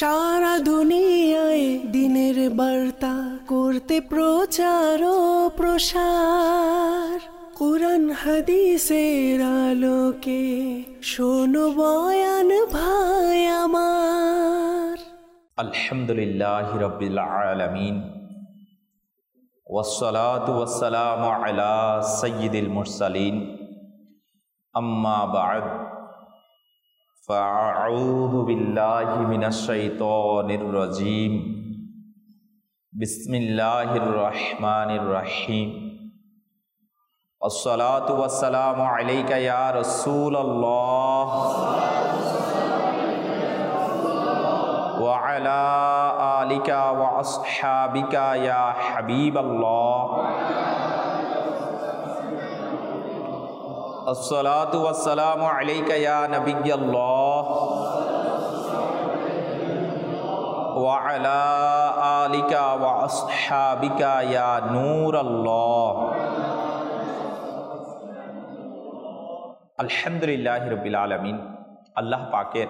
সারা দুনিয়ায় দিনের বার্তা করতে প্রচার ও প্রসার, কুরআন হাদিসের আলোকে শোনো বয়ান ভাই আমার। আলহামদুলিল্লাহি রাব্বিল আলামিন ওয়াসসালাতু ওয়াসসালামু আলা সাইয়্যিদিল মুরসালিন, আম্মা বা'দ, ফাআউযু বিল্লাহি মিনাশ শাইতানির রাজীম। বিসমিল্লাহির রহমানির রহিম। আসসালাতু ওয়াসসালামু আলাইকা ইয়া রাসূলুল্লাহ ওয়া আলা আলিকা ওয়া আসহাবিকা ইয়া হাবিবাল্লাহ। আসসালাতু ওয়াসসালামু আলাইকা ইয়া নবিয়্যাল্লাহ ওয়া আলা আলিকা ওয়া আসহাবিকা ইয়া নূরাল্লাহ। আলহামদুলিল্লাহি রাব্বিল আলামিন। আল্লাহ পাকের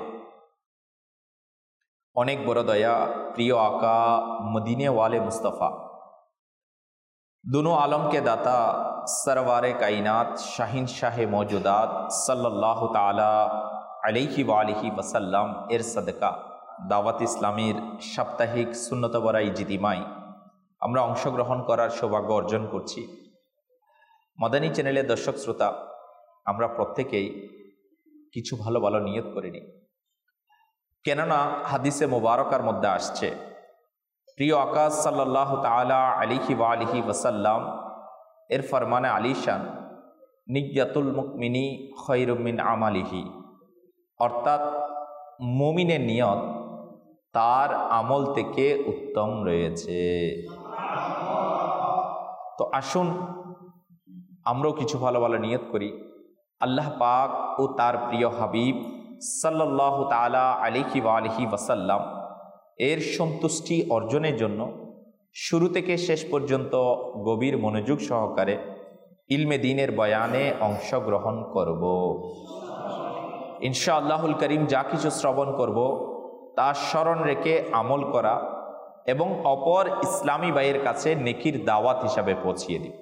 অনেক বড় দয়া, প্রিয় আকা মদিনে ওয়ালে মুস্তফা, दोनों आलम के दाता सरवारे कायनात शाहीन शाह मौजूदात सल्लल्लाहु ताला अलैहि वालिहि वसल्लम एर सदका दावत इस्लामीर साप्ताहिक सुन्नत बरा इजितिमाय আমরা অংশগ্রহণ করার সৌভাগ্য অর্জন করছি। মাদানী চ্যানেলের দর্শক শ্রোতা, আমরা প্রত্যেকেই কিছু ভালো ভালো নিয়ত করে নিই, কেননা হাদিসে মোবারকার মধ্যে আসছে প্রিয় আকাশ সাল্লাল্লাহু তাআলা আলাইহি ওয়া আলিহি ওয়াসাল্লাম এর ফরমানে আলিশান, নিয়াতুল মুমিনি খায়রুম মিন আমালিহি, অর্থাৎ মুমিনের নিয়ত তার আমল থেকে উত্তম রয়েছে। তো আসুন আমরাও কিছু ভালো ভালো নিয়ত করি, আল্লাহ পাক ও তার প্রিয় হাবিব সাল্লাল্লাহু তাআলা আলাইহি ওয়া আলিহি ওয়াসাল্লাম এর সন্তুষ্টি অর্জনের জন্য শুরু থেকে শেষ পর্যন্ত গভীর মনোযোগ সহকারে ইলমে দ্বীনের বয়ানে অংশগ্রহণ করব। ইনশাআল্লাহুল করিম যা কিছু শ্রবণ করব তা স্মরণ রেখে আমল করা এবং অপর ইসলামী ভাইয়ের কাছে নেকির দাওয়াত হিসাবে পৌঁছিয়ে দিব।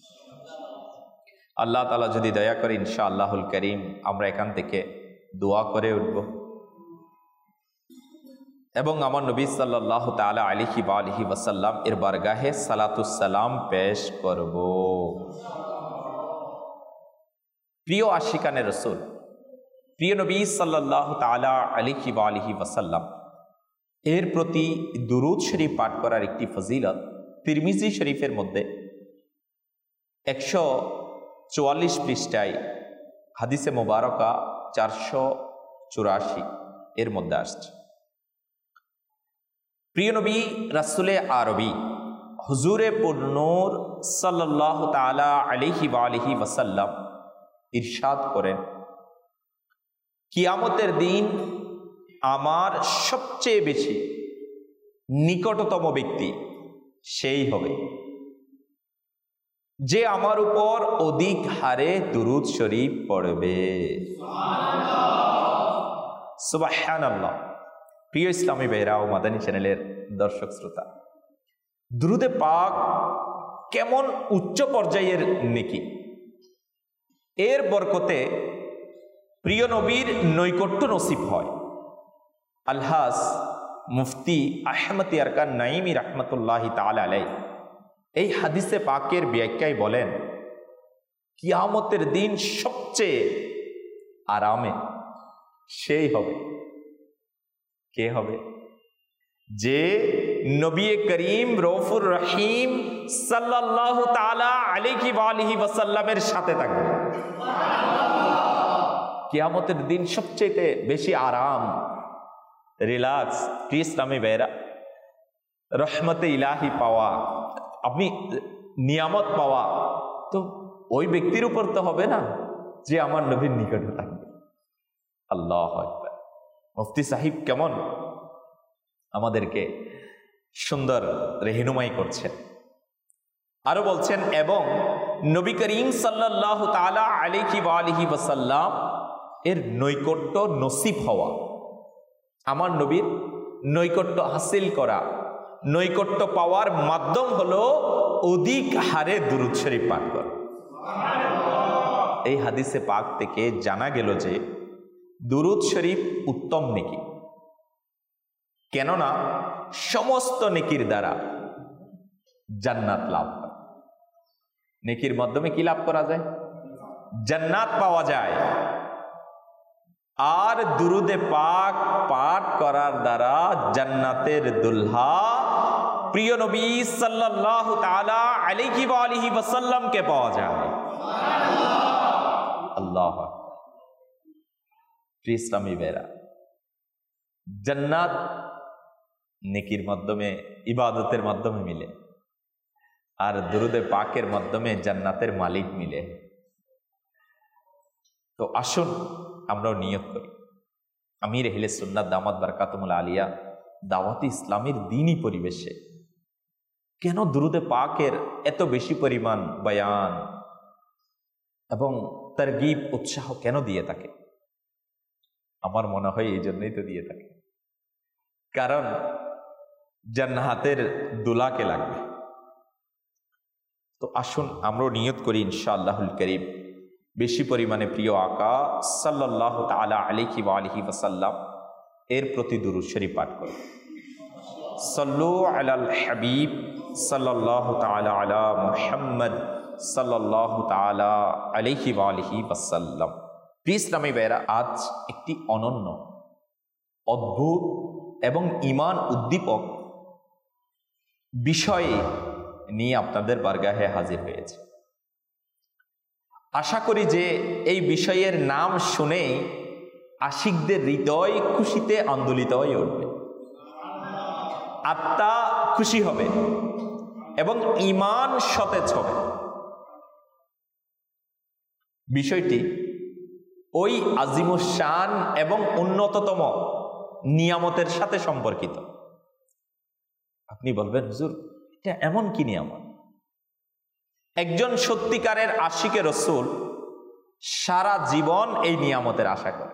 আল্লাহ তাআলা যদি দয়া করে ইনশাআল্লাহুল করিম আমরা এখান থেকে দোয়া করে উঠব এবং আমার নবী সাল্লাল্লাহু তাআলা আলাইহি ওয়া আলিহি ওয়াসাল্লাম এর বারগাহে সালাতুস সালাম পেশ করব। প্রিয় আশিকানে রাসূল, প্রিয় নবী সাল্লাল্লাহু তাআলা আলাইহি ওয়া আলিহি ওয়াসাল্লাম এর প্রতি দুরূদ শরীফ পাঠ করার একটি ফজিলত তিরমিজি শরীফের মধ্যে 144 পৃষ্ঠায় হাদিসে মোবারকা 484 এর মধ্যে আসছে। প্রিয় নবী রাসূলে আরবি হুজুরে পুরনূর সাল্লাল্লাহু তাআলা আলাইহি ওয়া আলিহি ওয়াসাল্লাম ইরশাদ করেন, কিয়ামতের দিন আমার সবচেয়ে বেশি নিকটতম ব্যক্তি সেই হবে যে আমার উপর অধিক হারে দুরূদ শরীফ পড়বে। সুবহানাল্লাহ। প্রিয় ইসলামী ভাইরা ও মাদানী চ্যানেলের দর্শক শ্রোতা, দুরূদে পাক কেমন উচ্চ পর্যায়ের নেকি! এর বরকতে প্রিয় নবীর নৈকট্য নসিব হয়। আলহাজ মুফতি আহমদ ইয়ারকান নাইমি রাহমাতুল্লাহি তাআলা আলাইহি এই হাদিসে পাকের ব্যাখ্যায় বলেন, কিয়ামতের দিন সবচেয়ে আরামে সেই হবে, কে হবে? যে নবী করিম রউফুর রহিম সাল্লাল্লাহু তাআলা আলাইহি ওয়া আলিহি ওয়াসাল্লামের সাথে থাকবে। কিয়ামতের দিন সবচেয়ে বেশি আরাম, রিল্যাক্স, প্রিয় ইসলামী ভাইরা, রহমতে ইলাহি পাওয়া, আপনি নিয়ামত পাওয়া তো ওই ব্যক্তির উপর তো হবে না যে আমার নবীর নিকটে থাকবে। আল্লাহু আকবার। মুফতি সাহিব কেমন আমাদেরকে সুন্দর রেহনুমাই করছেন। আরো বলছেন, এবং নবী করিম সাল্লাল্লাহু তাআলা আলাইহি ওয়া আলিহি ওয়াসাল্লাম এর নৈকট্য নসিব হওয়া, আমার নবীর নৈকট্য হাসিল করা, নৈকট্য পাওয়ার মাধ্যম হলো অধিক হারে দুরূদ শরীফ পাঠ করা। এই হাদিসে পাক থেকে জানা গেল যে দুরূদ শরীফ উত্তম নেকি, কেননা সমস্ত নেকির দ্বারা জান্নাত লাভ হয়। নেকির মাধ্যমে কি লাভ করা যায়? জান্নাত পাওয়া যায়। আর দুরুদে পাক পাঠ করার দ্বারা জান্নাতের দুলহা প্রিয় নবী সাল্লাল্লাহু তাআলা আলাইহি ওয়া আলিহি ওয়াসাল্লামকে পাওয়া যায়। আল্লাহ ইসলামী বেরা, জান্নাত নেকির মাধ্যমে, ইবাদতের মাধ্যমে মিলে, আর দুরুদে পাকের মাধ্যমে জান্নাতের মালিক মিলে। তো আসুন আমরাও নিয়ত করি, আমির আহলে সুন্নাত দামাত বারকাতুহুল আলিয়া দাওয়াতি ইসলামের দ্বীনি পরিবেশে কেন দুরুদে পাকের এত বেশি পরিমাণ বয়ান এবং তারগিব উৎসাহ কেন দিয়ে থাকে? আমার মনে হয় এই জন্যই তো দিয়ে থাকে, কারণ জান্নাতের দুলাকে লাগবে। তো আসুন আমরাও নিয়ত করি ইনশাআল্লাহুল কারীম বেশি পরিমাণে প্রিয় আকা সাল্লাল্লাহু তাআলা আলাইহি ওয়া আলিহি ওয়াসাল্লাম এর প্রতি দুরূদ শরীফ পাঠ করি। সাল্লু আলাল হাবিব সাল্লাল্লাহু তাআলা আলা মুহাম্মদ সাল্লাল্লাহু তাআলা আলাইহি ওয়া আলিহি ওয়াসাল্লাম। প্রিয় ইসলামী ভাইরা, আজ একটি অনন্য, অদ্ভুত এবং ঈমান উদ্দীপক বিষয়ে নিয়ে আপনাদের বারগাহে হাজির হয়েছে। আশা করি যে এই বিষয়ের নাম শুনে আশিকদের হৃদয় খুশিতে আন্দোলিত হয়ে উঠবে, আত্মা খুশি হবে এবং ঈমান সতেজ হবে। বিষয়টি ওই আজিমুশান এবং উন্নততম নিয়ামতের সাথে সম্পর্কিত। আপনি বলবেন, হুজুর এটা এমন কি নিয়ামত? একজন সত্যিকারের আশিকে রসুল সারা জীবন এই নিয়ামতের আশা করে।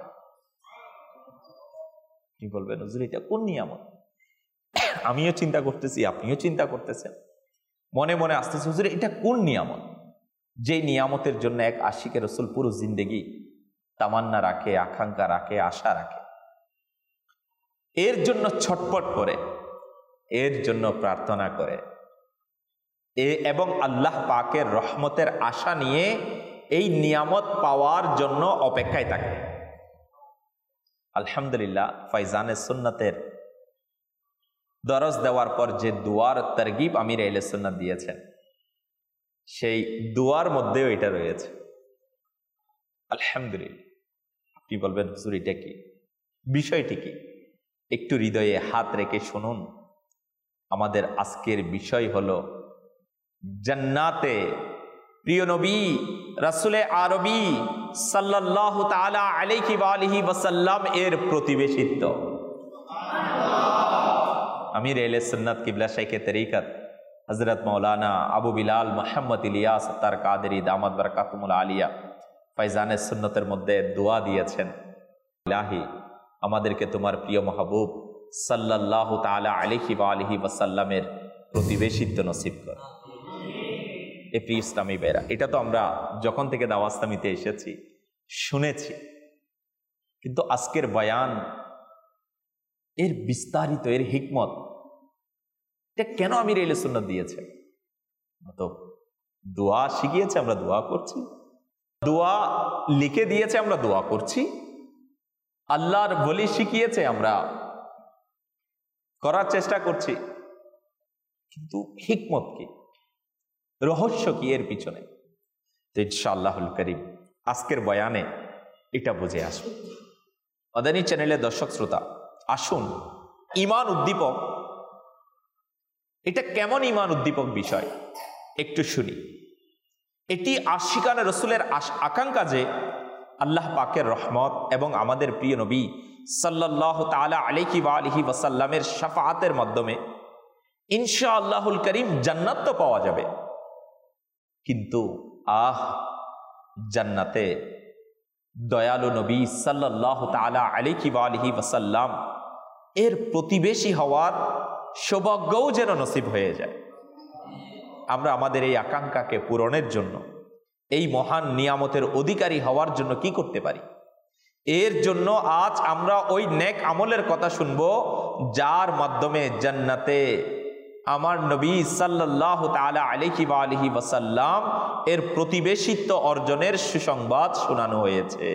কি বলবেন, হুজুর এটা কোন নিয়ামত? আমিও চিন্তা করতেছি, আপনিও চিন্তা করতেছেন, মনে মনে আসতেছে, হুজুর এটা কোন নিয়ামত যে নিয়ামতের জন্য এক আশিকে রসুল পুরো জিন্দেগি তামান্না রাখে, আকাঙ্ক্ষা রাখে, আশা রাখে, এর জন্য ছটপট করে, এর জন্য প্রার্থনা করে, এবং আল্লাহ পাকের রহমতের আশা নিয়ে এই নিয়ামত পাওয়ার জন্য অপেক্ষায় থাকে। আলহামদুলিল্লাহ, ফাইজানে সুন্নাতের দরজ দেওয়ার পর যে দুয়ার তারগিব আমির আহলে সুন্নাত দিয়েছেন, সেই দুয়ার মধ্যেও এটা রয়েছে। আলহামদুলিল্লাহ। আপনি বলবেন, হুজুর এটা কি? বিষয়টি কি? একটু হৃদয়ে হাত রেখে শুনুন। আমাদের আজকের বিষয় হলো জান্নাতে প্রিয় নবী রাসূলে আরবী সাল্লাল্লাহু তাআলা আলাইহি ওয়া আলিহি ওয়াসাল্লাম এর প্রতিবেশিত্ব। আমির আহলে সুন্নাত কিবলা শাইখে তরিকত হযরত মাওলানা আবু বিলাল মুহাম্মদ ইলিয়াস তার কাদেরী দামাত বারকাতুহুল আলিয়া ফাইজানে সুন্নতের মধ্যে দোয়া দিয়েছেন, ইলাহি আমাদেরকে তোমার প্রিয় মাহবুব সাল্লাল্লাহু তাআলা আলাইহি ওয়া আলিহি ওয়াসাল্লামের প্রতিবেশিত্ব নসিব কর। এ প্রিয় ইসলামী ভাইরা, এটা তো আমরা যখন থেকে দাওয়াত ইসলামীতে এসেছি শুনেছি, কিন্তু আজকের বয়ান এর বিস্তারিত, এর হিকমত এটা কেন আমির আহলে সুন্নাত দিয়েছে? তো দোয়া শিখিয়েছে, আমরা দোয়া করছি, দোয়া লিখে দিয়েছে, আমরা দোয়া করছি, আল্লাহর বলি শিখিয়েছে, আমরা করার চেষ্টা করছি, কিন্তু হিকমত কি, রহস্য কি এর পিছনে? তো ইনশাআল্লাহুল কারীম আজকের বয়ানে এটা বুঝে আসুন। মাদানী চ্যানেলের দর্শক শ্রোতা, আসুন ঈমান উদ্দীপক, এটা কেমন ঈমান উদ্দীপক বিষয় একটু শুনি। এটি আশিকানে রসুলের আকাঙ্ক্ষা যে আল্লাহ পাকের রহমত এবং আমাদের প্রিয় নবী সাল্লাল্লাহু তাআলা আলাইহি ওয়া আলিহি ওয়াসাল্লামের শাফাআতের মাধ্যমে ইনশাআল্লাহুল কারীম জান্নাত তো পাওয়া যাবে, কিন্তু জান্নাতে দয়ালু নবী সাল্লাল্লাহু তাআলা আলাইহি ওয়া আলিহি ওয়াসাল্লাম এর প্রতিবেশী হওয়ার সৌভাগ্যও যেন নসিব হয়ে যায়। আমরা আমাদের এই আকাঙ্ক্ষাকে পূরণের জন্য, এই মহান নিয়ামতের অধিকারী হওয়ার জন্য কি করতে পারি? এর জন্য আজ আমরা ওই নেক আমলের কথা শুনবো যার মাধ্যমে জান্নাতে আমার নবী সাল্লাল্লাহু তাআলা আলাইহি ওয়া আলিহি ওয়াসাল্লাম এর প্রতিবেশিত্ব অর্জনের সুসংবাদ শোনানো হয়েছে।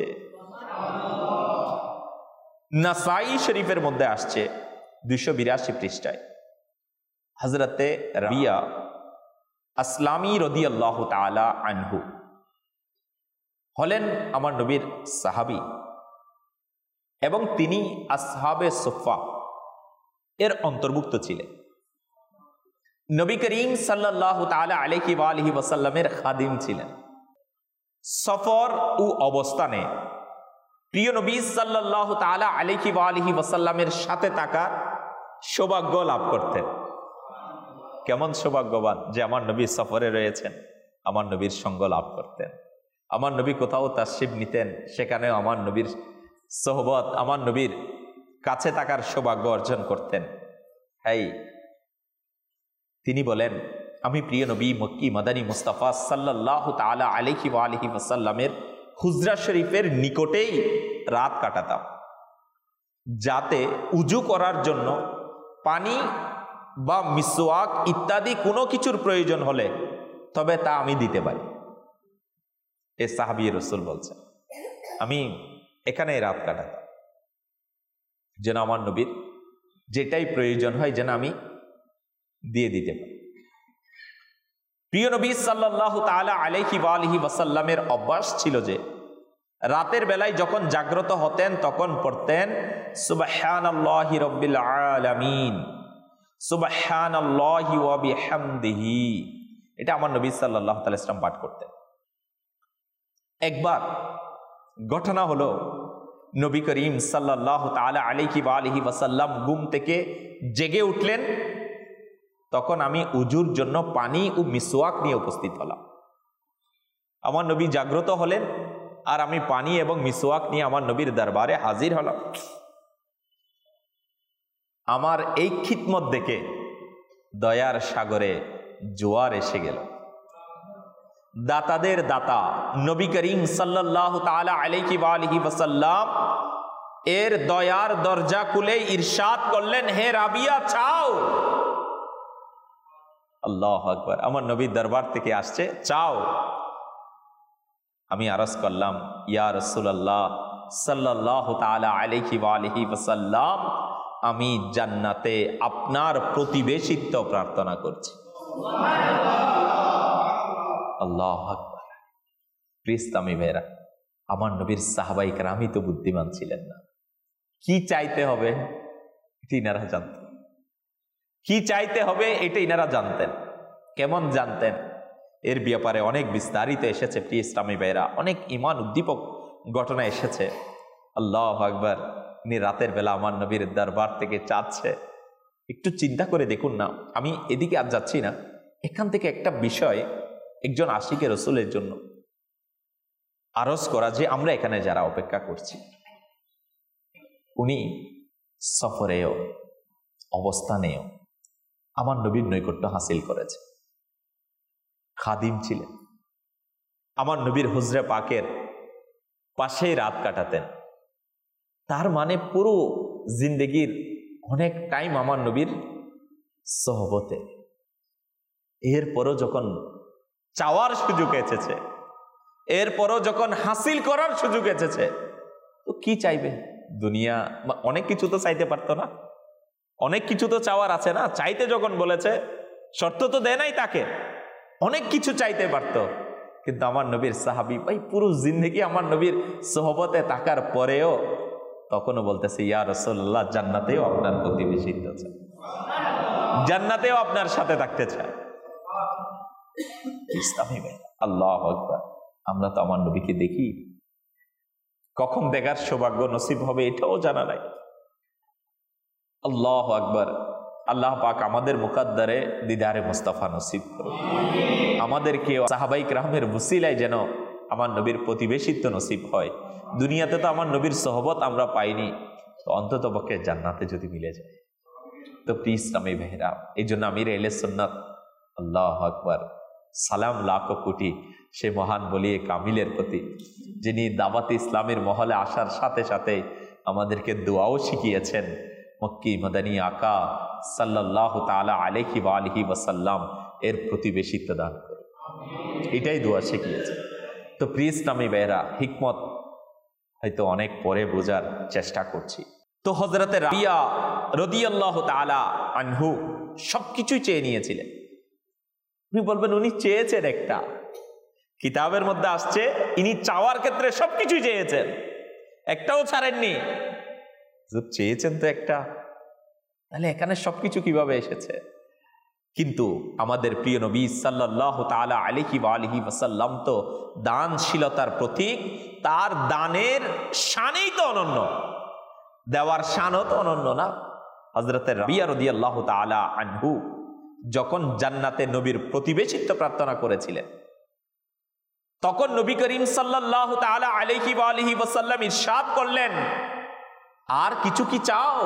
নাসাই শরীফের মধ্যে আসছে 282 পৃষ্ঠায়, হযরতে রাবিয়া আসলামী রাদিয়াল্লাহু তাআলা আনহু হলেন আমার নবীর সাহাবী এবং তিনি আসহাবে সুফা এর অন্তর্ভুক্ত ছিলেন। নবী করিম সাল্লাল্লাহু তাআলা আলাইহি ওয়া আলিহি ওয়াসাল্লামের খাদিম ছিলেন। সফর ও অবস্থানে প্রিয় নবী সাল্লাল্লাহু তাআলা আলাইহি ওয়া আলিহি ওয়াসাল্লামের সাথে থাকার সৌভাগ্য লাভ করতেন। কেমন সৌভাগ্যবান যে আমার নবী সফরে রয়েছেন, আমার নবীর সঙ্গ লাভ করতেন। আমার নবী কোথাও তাশরিফ নিতেন, সেখানেও আমার নবীর সোহবত, আমার নবীর কাছে থাকার সৌভাগ্য অর্জন করতেন। তিনি বলেন, আমি প্রিয় নবী মক্কি মাদানী মুস্তাফা সাল্লাল্লাহু তাআলা আলাইহি ওয়া আলিহি ওয়াসাল্লামের হুজরা শরীফের নিকটেই রাত কাটাতাম, যাতে উজু করার জন্য পানি বা মিসওয়াক ইত্যাদি কোনো কিছুর প্রয়োজন হলে তবে তা আমি দিতে পারি। এ সাহাবী রাসূল বলছেন, আমি এখানেই রাত কাটাতাম যেন আমার নবীর যেটাই প্রয়োজন হয় যেন আমি দিয়ে দিতে পারি। প্রিয় নবী সাল্লাল্লাহু তাআলা আলাইহি ওয়া আলিহি ওয়াসাল্লামের অভ্যাস ছিল যে রাতের বেলায় যখন জাগ্রত হতেন তখন পড়তেন সুবহানাল্লাহি রাব্বিল আলামিন, সুবহানাল্লাহি ওয়া বিহামদিহি। এটা আমার নবী সাল্লাল্লাহু তাআলা ইসলাম পাঠ করতেন। একবার ঘটনা হলো, নবী করিম সাল্লাল্লাহু তাআলা আলাইহি ওয়া আলিহি ওয়াসাল্লাম ঘুম থেকে জেগে উঠলেন। তখন আমি উজুর জন্য পানি ও মিসওয়াক নিয়ে উপস্থিত হলাম। আমার নবী জাগ্রত হলেন আর আমি পানি এবং মিসওয়াক নিয়ে আমার নবীর দরবারে হাজির হলাম। আমার এই খিদমত দেখে দয়ার সাগরে জোয়ার এসে গেল। দাতাদের দাতা নবী করিম সাল্লাল্লাহু তাআলা আলাইহি ওয়া আলিহি ওয়াসাল্লাম এর দয়ার দরজা খুলে ইরশাদ করলেন, হে রাবিয়া চাও। আল্লাহু আকবার, আমার নবীর দরবার থেকে আসছে, চাও। আমি আরজ করলাম, ইয়া রাসূলুল্লাহ সাল্লাল্লাহু তাআলা আলাইহি ওয়া আলিহি ওয়াসাল্লাম, আমি জান্নাতে আপনার প্রতিবেশিত্ব প্রার্থনা করছি। আল্লাহু আকবার। প্রিয়স্তামী ভাইরা, আমার নবীর সাহাবায়ে কেরামই তো বুদ্ধিমান ছিলেন না। কি চাইতে হবে এটা ইনারা জানতেন, কি চাইতে হবে এটা ইনারা জানতেন। কেমন জানতেন এর ব্যাপারে অনেক বিস্তারিত এসেছে প্রিয় ইসলামী ভাইরা, অনেক ঈমান উদ্দীপক ঘটনা এসেছে। আল্লাহু আকবার। ইনি রাতের বেলা আমার নবীর দরবার থেকে চাচ্ছে। একটু চিন্তা করে দেখুন না, আমি এদিকে আর যাচ্ছি না, এখান থেকে একটা বিষয় একজন আশিকে রসুলের জন্য আরজ করা যে আমরা এখানে যারা অপেক্ষা করছি, উনি সফরেও অবস্থানেও আমার নবীর নৈকট্য হাসিল করেছে, খাদিম ছিলেন, আমার নবীর হুজরে পাকের পাশেই রাত কাটাতেন। তার মানে পুরো জিন্দেগির অনেক টাইম আমার নবীর সোহবতে। এরপরও যখন চাওয়ার সুযোগ এসেছে, এরপরও যখন হাসিল করার সুযোগ এসেছে, তো কি চাইবে? দুনিয়া অনেক কিছু তো চাইতে পারতো না, অনেক কিছু তো চাওয়ার আছে না। চাইতে যখন বলেছে, শর্ত তো দেয় নাই তাকে, অনেক কিছু চাইতে পারত। কিন্তু আমার নবীর সাহাবী ভাই পুরো জিন্দেগি আমার নবীর সোহবতে থাকার পরেও তখনও বলতেছে, ইয়া রাসূলুল্লাহ জান্নাতেও আপনার প্রতিবেশিত্ব চাই, জান্নাতেও আপনার সাথে থাকতে চায়। ইসলামী ভাই, আল্লাহু আকবার। আমরা তো আমার নবীকে দেখি, কখন দেখার সৌভাগ্য নসিব হবে এটাও জানা নাই। আল্লাহু আকবার। আল্লাহ পাক আমাদের মুকদ্দরে দিদারে মুস্তাফা নসিব করুন, আমাদেরকে সাহাবায়ে কেরামের ওসিলায় যেন আমার নবীর প্রতিবেশিত্ব নসিব হয়। দুনিয়াতে তো আমার নবীর সোহবত আমরা পাইনি, তো অন্তত পক্ষে জান্নাতে যদি মিলে যায়। তো প্লিজ ইসলামী ভাইরা, এই জন্য আমির আহলে সুন্নাত, আল্লাহু আকবার, সালাম লাখো কোটি সে মহান বলিয়ে কামিলের প্রতি, যিনি দাওয়াতে ইসলামের মহলে আসার সাথে সাথে আমাদেরকে দোয়াও শিখিয়েছেন। মক্কি মদনী আকা সাল্লাল্লাহু তাআলা আলাইহি ওয়া আলিহি ওয়াসাল্লাম এর প্রতিবেশিত্ব দান করে, এটাই দোয়া শিখিয়েছে। তো প্লিজ ইসলামী ভাইরা, হিকমত হয়তো অনেক পরে বোঝার চেষ্টা করছি। তো হযরতে রাবিয়া রাদিয়াল্লাহু তাআলা আনহু সবকিছুই চেয়ে নিয়েছিলেন। উনি বলবেন উনি চেয়েছেন একটা, কিতাবের মধ্যে আসছে ইনি চাওয়ার ক্ষেত্রে সবকিছুই চেয়েছেন, একটাও ছাড়েননি। চেয়েছেন তো একটা, তাহলে এখানে সবকিছু কিভাবে এসেছে? কিন্তু আমাদের প্রিয় নবী সাল্লাল্লাহু তাআলা আলাইহি ওয়া আলিহি ওয়াসাল্লাম তো দানশীলতার প্রতীক, তার দানের শানই তো অনন্য, দেওয়ার শানও তো অনন্য না? হযরতে রাবিয়া রাদিয়াল্লাহু তাআলা আনহু যখন জান্নাতে নবীর প্রতিবেশিত্ব প্রার্থনা করেছিলেন, তখন নবী করিম সাল্লাল্লাহু তাআলা আলাইহি ওয়া আলিহি ওয়াসাল্লাম ইরশাদ করলেন, আর কিছু কি চাও?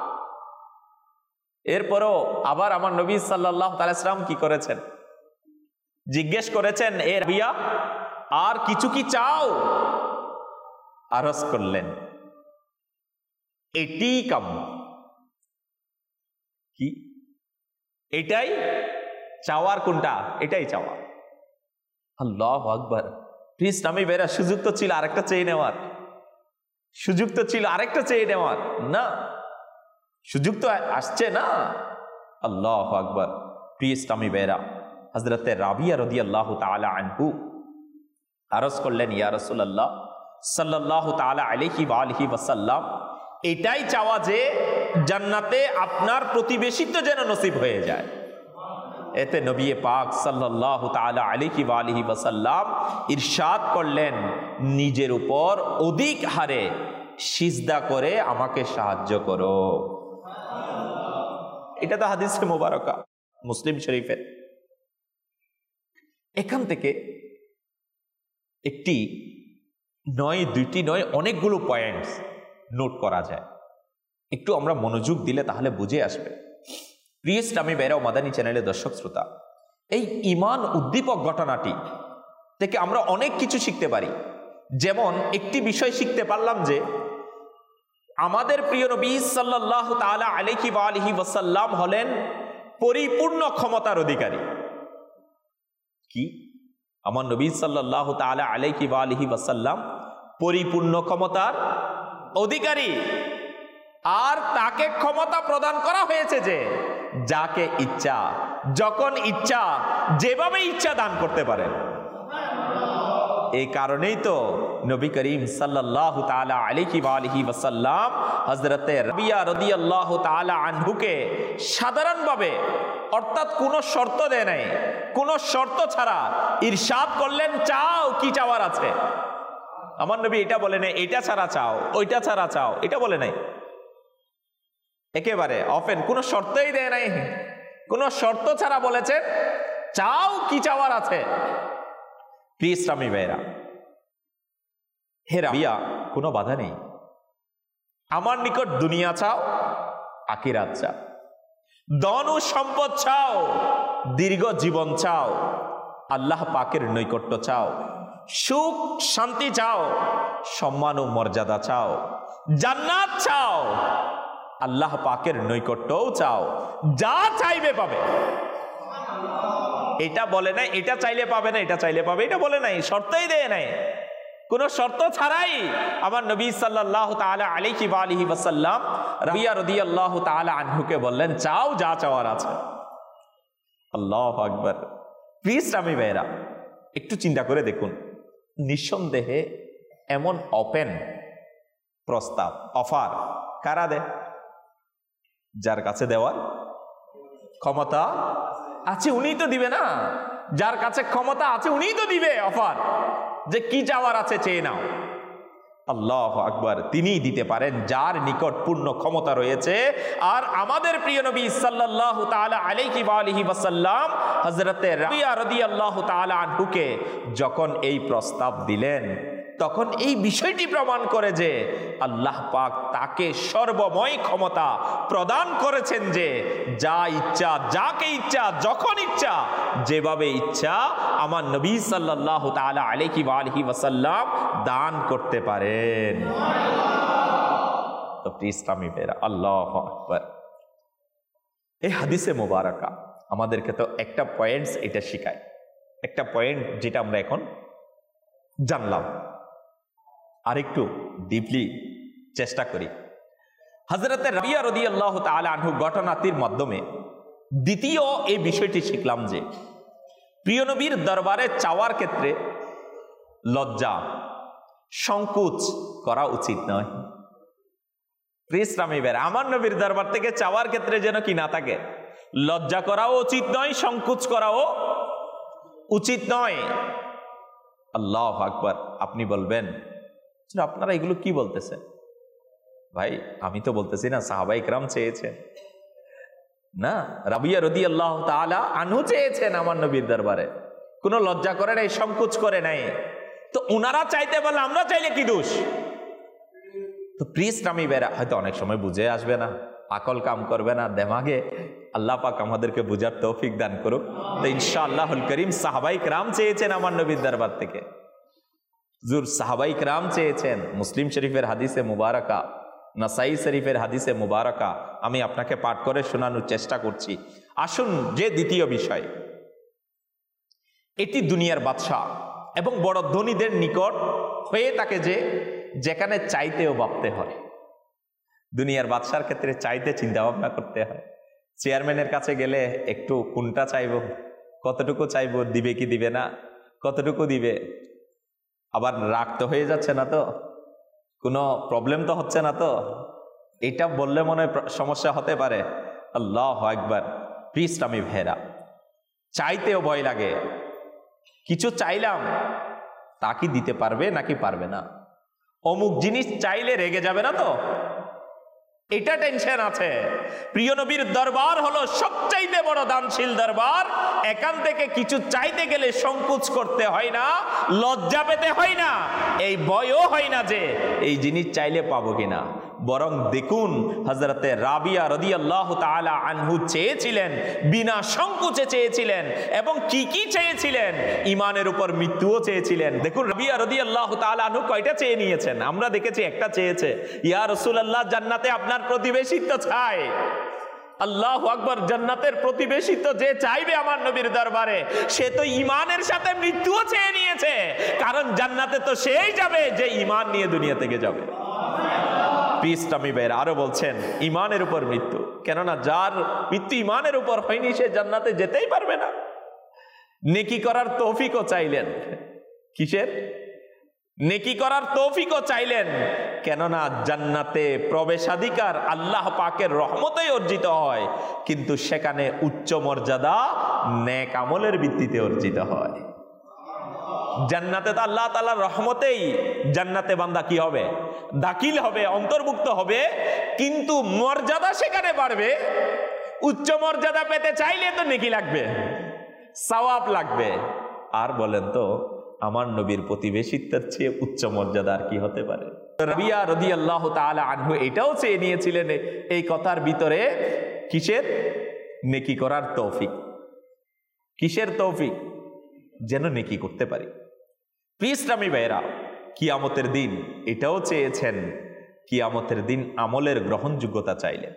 এরপরও আবার আমার নবী সাল্লাল্লাহু তাআলা সাল্লাম কি করেছেন? জিজ্ঞেস করেছেন, এ রাবিয়া আর কিছু কি চাও? আরজ করলেন, এটি কাম্য। কি এটাই চাওয়ার? কোনটা? এটাই চাওয়া। আল্লাহু আকবার। প্লিজ আমি বেরা, সুযোগ তো ছিল আরেকটা চেয়ে নেওয়ার, সুযোগ তো ছিল আরেকটা চেয়ে নেওয়ার, না সুযোগ তো আসছে না। আল্লাহু আকবার। প্লিজ আমি বেরা, হযরতে রাবিয়া রাদিয়াল্লাহু তাআলা আনহু আরজ করলেন, ইয়া রাসূলুল্লাহ সাল্লাল্লাহু তাআলা আলাইহি ওয়া আলিহি ওয়াসাল্লাম, এটাই চাওয়া যে জান্নাতে আপনার প্রতিবেশিত্ব যেন নসিব হয়ে যায়। এতে নবী পাক সাল্লাল্লাহু তাআলা আলাইহি ওয়া আলিহি ওয়াসাল্লাম ইরশাদ করলেন, নিজের উপর অধিক হারে সিজদা করে আমাকে সাহায্য করো। এটা তো হাদিসে মুবারকা মুসলিম শরীফের। এখান থেকে একটি নয়, দুইটি নয়, অনেকগুলো পয়েন্টস নোট করা যায়। একটু আমরা মনোযোগ দিলে তাহলে বুঝে আসবে। প্রিয় ইসলামী ভাইরা ও মাদানী চ্যানেলের দর্শক শ্রোতা, এই ঈমান উদ্দীপক ঘটনাটি থেকে আমরা অনেক কিছু শিখতে পারি। যেমন একটি বিষয় শিখতে পারলাম যে আমাদের প্রিয় নবী সাল্লাল্লাহু তাআলা আলাইহি ওয়া আলিহি ওয়াসাল্লাম হলেন পরিপূর্ণ ক্ষমতার অধিকারী। কি? আমার নবী সাল্লাল্লাহু তাআলা আলাইহি ওয়া আলিহি ওয়াসাল্লাম পরিপূর্ণ ক্ষমতার অধিকারী, আর তাকে ক্ষমতা প্রদান করা হয়েছে যে যাকে ইচ্ছা, যখন ইচ্ছা, যেভাবে ইচ্ছা দান করতে পারেন। এই কারণেই তো নবী করিম সাল্লাল্লাহু তাআলা আলাইহি ওয়া আলিহি ওয়াসাল্লাম হযরতে রাবিয়া রাদিয়াল্লাহু তাআলা আনহুকে সাধারণভাবে, অর্থাৎ কোনো শর্ত দেয় নাই, কোনো শর্ত ছাড়া ইরশাদ করলেন, চাও, কি চাওয়ার আছে। আমার নবী এটা বলে নাই এটা ছাড়া চাও, ওইটা ছাড়া চাও, এটা বলে নাই। একেবারে অফেন, কোনো শর্তই দেয় নাই, কোনো শর্ত ছাড়া বলেছে চাও, কি চাওয়ার আছে। প্রিয় ইসলামী ভাইরা, হে রাবিয়া, কোনো বাধা নেই। আমার নিকট দুনিয়া চাও, আখিরাত চাও, ধন ও সম্পদ চাও, দীর্ঘ জীবন চাও, আল্লাহ পাকের নৈকট্য চাও, সুখ শান্তি চাও, সম্মান ও মর্যাদা চাও, জান্নাত চাও, আল্লাহ পাকের নৈকট্যও চাও, যা চাইবে পাবে। এটা বলে নাই এটা চাইলে পাবে না, এটা চাইলে পাবে, এটা বলে নাই, শর্তই দেয় নাই। কোন শর্ত ছাড়াই আমার নবী সাল্লাল্লাহু তাআলা আলাইহি ওয়া আলিহি ওয়াসাল্লাম রাবিয়া রাদিয়াল্লাহু তাআলা আনহুকে বললেন, চাও, যা চাওয়ার আছে। আল্লাহু আকবার। প্লিজ আমি ভাইরা, একটু চিন্তা করে দেখুন, নিঃসন্দেহে এমন ওপেন প্রস্তাব, অফার কারা দেয়? যার কাছে দেওয়ার ক্ষমতা আছে উনিই তো দিবে না। যার কাছে ক্ষমতা আছে উনিই তো দিবে অফার, যে কি চাওয়ার আছে চেয়ে নাও। আল্লাহু আকবার। তিনিই দিতে পারেন যার নিকট পূর্ণ ক্ষমতা রয়েছে। আর আমাদের প্রিয় নবী সাল্লাল্লাহু তাআলা আলাইহি ওয়া আলিহি ওয়াসাল্লাম হযরতে রাবিয়া রাদিয়াল্লাহু তাআলা আনহুকে যখন এই প্রস্তাব দিলেন, তখন এই বিষয়টি প্রমাণ করে যে আল্লাহ পাক তাকে সর্বময় ক্ষমতা প্রদান করেছেন, যে যা ইচ্ছা, যাকে ইচ্ছা, যখন ইচ্ছা, যেভাবে ইচ্ছা আমার নবী সাল্লাল্লাহু তাআলা আলাইহি ওয়া আলিহি ওয়াসাল্লাম দান করতে পারেন। তো ইসলামী ভাইরা, আল্লাহু আকবার। এই হাদিসে মোবারকা আমাদেরকে তো একটা পয়েন্টস এটা শেখায়, একটা পয়েন্ট যেটা আমরা এখন জানলাম, আরেকটু ডিপলি চেষ্টা করি। হযরতে রাবিয়া রাদিয়াল্লাহু তাআলা আনহু ঘটনাটির মাধ্যমে দ্বিতীয় এই বিষয়টি শিখলাম যে প্রিয় নবীর দরবারে চাওয়ার ক্ষেত্রে লজ্জা, সংকোচ করা উচিত নয়। ইসলামী ভাইরা, আমার নবীর দরবার থেকে চাওয়ার ক্ষেত্রে যেন কি না থাকে, লজ্জা করাও উচিত নয়, সংকোচ করাও উচিত নয়। আল্লাহু আকবার। আপনি বলবেন আপনারা এগুলো কি বলতেছেন? ভাই আমি তো বলতেছি না সাহাবায়ে কেরাম চেয়েছেন, না, রাবিয়া রাদিয়াল্লাহু তাআলা আনহু চেয়েছেন আমার নবীর দরবারে, কোনো লজ্জা করে নাই, সংকোচ করে নাই। তো উনারা চাইতে পারলে আমরা চাইলে কি দোষ? তো প্লিজ ইসলামী ভাইরা, হয়তো অনেক সময় বুঝে আসবে না, আকল কাম করবে না দেমাগে, আল্লাহ পাক আমাদেরকে বুঝার তৌফিক দান করুক। তো ইনশাআল্লাহুল করিম সাহাবায়ে কেরাম চেয়েছেন আমার নবীর দরবার থেকে, হুজুর সাহাবায়ে কেরাম চেয়েছেন। মুসলিম শরীফের হাদিসে মুবারাকা, নাসাই শরীফের হাদিসে মুবারাকা আমি আপনাকে পাঠ করে শোনানোর চেষ্টা করছি। আসুন, যে দ্বিতীয় বিষয়, এটি দুনিয়ার বাদশা এবং বড় ধনীদের নিকট হয়ে থাকে যে যেখানে চাইতেও ভাবতে হয়। দুনিয়ার বাদশার ক্ষেত্রে চাইতে চিন্তা ভাবনা করতে হয়। চেয়ারম্যানের কাছে গেলে একটু কোনটা চাইব, কতটুকু চাইব, দিবে কি দিবে না, কতটুকু দিবে, আবার রাগ তো হয়ে যাচ্ছে না তো, কোনো প্রবলেম তো হচ্ছে না তো, এটা বললে মনে হয় সমস্যা হতে পারে। আল্লাহু আকবার। প্রিয় ইসলামী ভাইরা, চাইতেও ভয় লাগে। কিছু চাইলাম, তা কি দিতে পারবে নাকি পারবে না, অমুক জিনিস চাইলে রেগে যাবে না তো, এটা টেনশন আছে। প্রিয় নবীর দরবার হলো সবচাইতে বড় দানশীল দরবার। এখান থেকে কিছু চাইতে গেলে সংকোচ করতে হয় না, লজ্জা পেতে হয় না, এই ভয়ও হয় না যে এই জিনিস চাইলে পাবো কিনা। বরং দেখুন, হযরতে রাবিয়া রাদিয়াল্লাহু তাআলা আনহু চেয়েছিলেন, বিনা সংকোচে চেয়েছিলেন, এবং কি কি চেয়েছিলেন? ঈমানের উপর মৃত্যুও চেয়েছিলেন। দেখুন রাবিয়া রাদিয়াল্লাহু তাআলা আনহু কয়টা চেয়ে নিয়েছেন? আমরা দেখেছি একটা চেয়েছে, ইয়া রাসূলুল্লাহ জান্নাতে আপনার প্রতিবেশিত্ব চাই। আল্লাহু আকবার। জান্নাতের প্রতিবেশিত্ব যে চাইবে আমার নবীর দরবারে, সে তো ঈমানের সাথে মৃত্যুও চেয়ে নিয়েছে, কারণ জান্নাতে তো সেই যাবে যে ঈমান নিয়ে দুনিয়া থেকে যাবে। ইসলামী ভাইরা আরো বলছেন ঈমানের উপর মৃত্যু, কেননা যার মৃত্যু ঈমানের উপর হয়নি সে জান্নাতে যেতেই পারবে না। নেকি করার তৌফিকও চাইলেন। কিসের? নেকি করার তৌফিকও চাইলেন, কেননা জান্নাতে প্রবেশাধিকার আল্লাহ পাকের রহমতেই অর্জিত হয়, কিন্তু সেখানে উচ্চ মর্যাদা নেক আমলের ভিত্তিতে অর্জিত হয়। জান্নাতে তো আল্লাহ তাআলার রহমতেই জান্নাতে বান্দা কি হবে? দাখিল হবে, অন্তর্ভুক্ত হবে, কিন্তু মর্যাদা সেখানে বাড়বে। উচ্চ মর্যাদা পেতে চাইলে তো নেকি লাগবে, সওয়াব লাগবে। আর বলেন তো আমার নবীর প্রতিবেশিত্বের চেয়ে উচ্চ মর্যাদা আর কি হতে পারে? রাবিয়া রাদিয়াল্লাহু তাআলা আনহু এটাও চেয়ে নিয়েছিলেন এই কথার ভিতরে, কিসের? নেকি করার তৌফিক। কিসের তৌফিক? যেন নেকি করতে পারি। প্রিয় ইসলামী ভাইরা, কিয়ামতের দিন এটাও চেয়েছেন, কিয়ামতের দিন আমলের গ্রহণযোগ্যতা চাইলেন।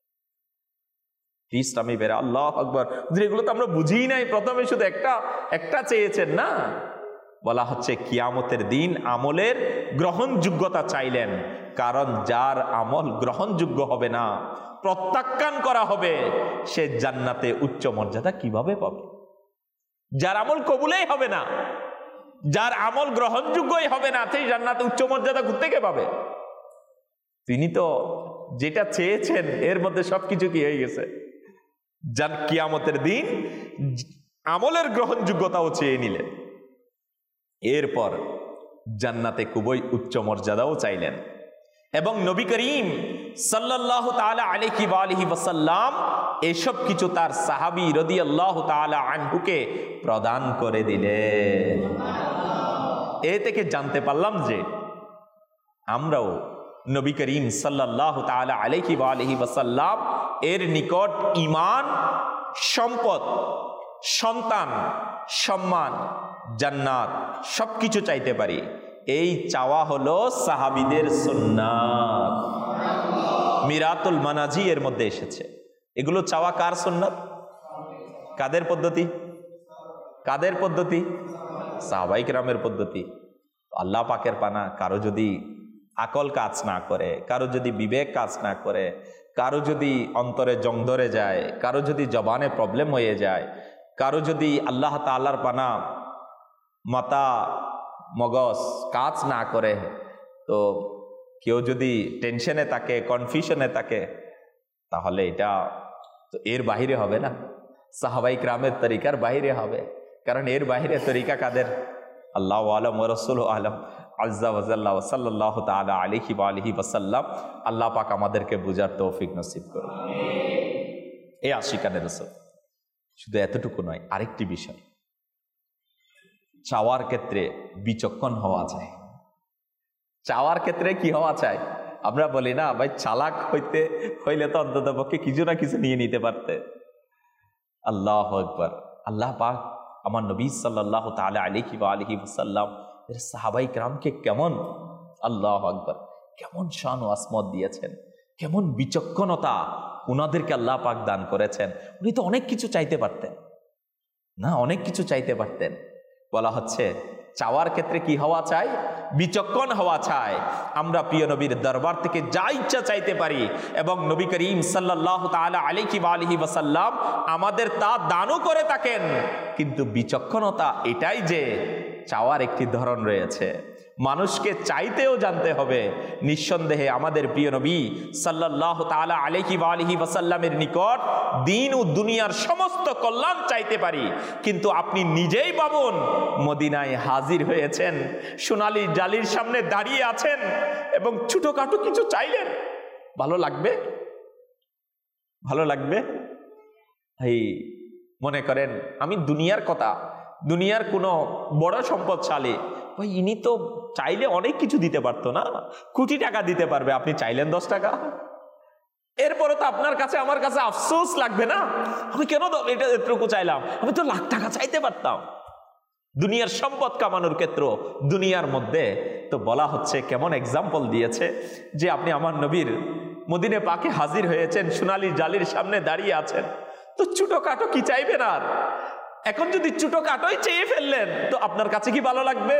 ইসলামী ভাইরা, আল্লাহু আকবার। এগুলো তো আমরা বুঝি নাই, প্রথমে শুধু একটা চেয়েছেন না, বলা হচ্ছে কিয়ামতের দিন আমলের গ্রহণযোগ্যতা চাইলেন, কারণ যার আমল গ্রহণযোগ্য হবে না, প্রত্যাখ্যান করা হবে, সে জান্নাতে উচ্চ মর্যাদা কিভাবে পাবে? যার আমল কবুলেই হবে না, যার আমল গ্রহণযোগ্যই হবে না, সেই জান্নাতে উচ্চ মর্যাদা থেকে পাবে? তিনি তো যেটা চেয়েছেন এর মধ্যে সবকিছু কি হয়ে গেছে। কিয়ামতের দিন আমলের গ্রহণযোগ্যতাও চেয়ে নিলেন, এরপর জান্নাতে খুবই উচ্চ মর্যাদাও চাইলেন। এবং নবী করিম সাল্লাল্লাহু তাআলা আলাইহি ওয়া আলিহি ওয়াসাল্লাম এসব কিছু তার সাহাবী রাদিয়াল্লাহু তাআলা আনহুকে প্রদান করে দিলেন। এ থেকে জানতে পারলাম যে আমরাও নবী করিম সাল্লাল্লাহু তাআলা আলাইহি ওয়া আলিহি ওয়াসাল্লাম এর নিকট ঈমান, সম্পদ, সন্তান, সম্মান, জান্নাত সবকিছু চাইতে পারি। এই চাওয়া হলো সাহাবীদের সুন্নাত। মিরাতুল মানাজি এর মধ্যে এসেছে। এগুলো চাওয়া কার সুন্নাত? কাদের পদ্ধতি? কাদের পদ্ধতি? সাহাবায়ে কেরামের পদ্ধতি। আল্লাহ পাকের পানা কারো যদি আকল কাজ না করে, কারো যদি বিবেক কাজ না করে, কারো যদি অন্তরে জং ধরে যায়, কারো যদি জবানে প্রবলেম হয়ে যায়, কারো যদি আল্লাহ তাআলার পানা মাথা মগজ কাজ না করে, তো কেউ যদি টেনশনে থাকে, কনফিউশনে থাকে, তাহলে এটা তো এর বাহিরে হবে না, সাহাবায়ে কেরামের তরিকার বাহিরে হবে। কারণ এর বাহিরে তরিকা কাদের? আল্লাহু আ'লাম ওয়া রাসূলুহু আ'লাম আযজা ওয়া জাল্লা ওয়া সাল্লাল্লাহু তাআলা আলাইহি ওয়া আলিহি ওয়াসাল্লাম। আল্লাহ পাক আমাদেরকে বুঝার তৌফিক নসিব করুন। এই আশিকানে রাসূল। শুধু এতটুকু নয়, আরেকটি বিষয়, চাওয়ার ক্ষেত্রে বিচক্ষণ হওয়া চাই। চাওয়ার ক্ষেত্রে কি হওয়া চাই? আমরা বলি না ভাই, চালাক হইলে তো অন্তত পক্ষে কিছু না কিছু নিয়ে নিতে পারতে। আল্লাহু আকবার। আল্লাহ পাক আমার নবী সাল্লাল্লাহু তাআলা আলাইহি ওয়া আলিহি ওয়াসাল্লাম এর সাহাবায়ে কেরামকে কেমন, আল্লাহু আকবার, কেমন শান ও আসমত দিয়েছেন, কেমন বিচক্ষণতা উনাদেরকে আল্লাহ পাক দান করেছেন। উনি তো অনেক কিছু চাইতে পারতেন না, অনেক কিছু চাইতে পারতেন। বলা হচ্ছে চাওয়ার ক্ষেত্রে কি হওয়া চাই? বিচক্ষণ হওয়া চাই। আমরা প্রিয় নবীর দরবার থেকে যা ইচ্ছা চাইতে পারি এবং নবী করিম সাল্লাল্লাহু তাআলা আলাইহি ওয়া আলিহি ওয়াসাল্লাম আমাদের তা দানও করে থাকেন। কিন্তু বিচক্ষণতা এটাই যে চাওয়ার একটি ধরন রয়েছে, মানুষকে চাইতেও জানতে হবে। নিঃসন্দেহে আমাদের প্রিয় নবী সাল্লাল্লাহু তাআলা আলাইহি ওয়া আলিহি ওয়াসাল্লামের নিকট দিন ও দুনিয়ার সমস্ত কল্যাণ চাইতে পারি, কিন্তু আপনি নিজেই ভাবুন, মদিনায় হাজির হয়েছেন, সোনালী জালির সামনে দাঁড়িয়ে আছেন এবং ছোটখাটো কিছু চাইলেন, ভালো লাগবে? ভালো লাগবে? এই মনে করেন আমি দুনিয়ার কথা, দুনিয়ার কোনো বড় সম্পদশালী, ভাই ইনি তো চাইলে অনেক কিছু দিতে পারতো না, কোটি টাকা দিতে পারবে, আপনি চাইলেন 10 টাকা। এরপরে তো আপনার কাছে আমার কাছে আফসোস লাগবে না, আমি কেন এটা এতটুকু চাইলাম, আমি তো লাখ টাকা চাইতে পারতাম। দুনিয়ার সম্পদ কামানোর ক্ষেত্র দুনিয়ার মধ্যে তো বলা হচ্ছে, কেমন এক্সাম্পল দিয়েছে যে আপনি আমার নবীর মদিনে পাকে হাজির হয়েছেন, সোনালী জালির সামনে দাঁড়িয়ে আছেন, তো ছোটখাটো কি চাইবেন? আর এখন যদি ছোটখাটোই চেয়ে ফেললেন তো আপনার কাছে কি ভালো লাগবে?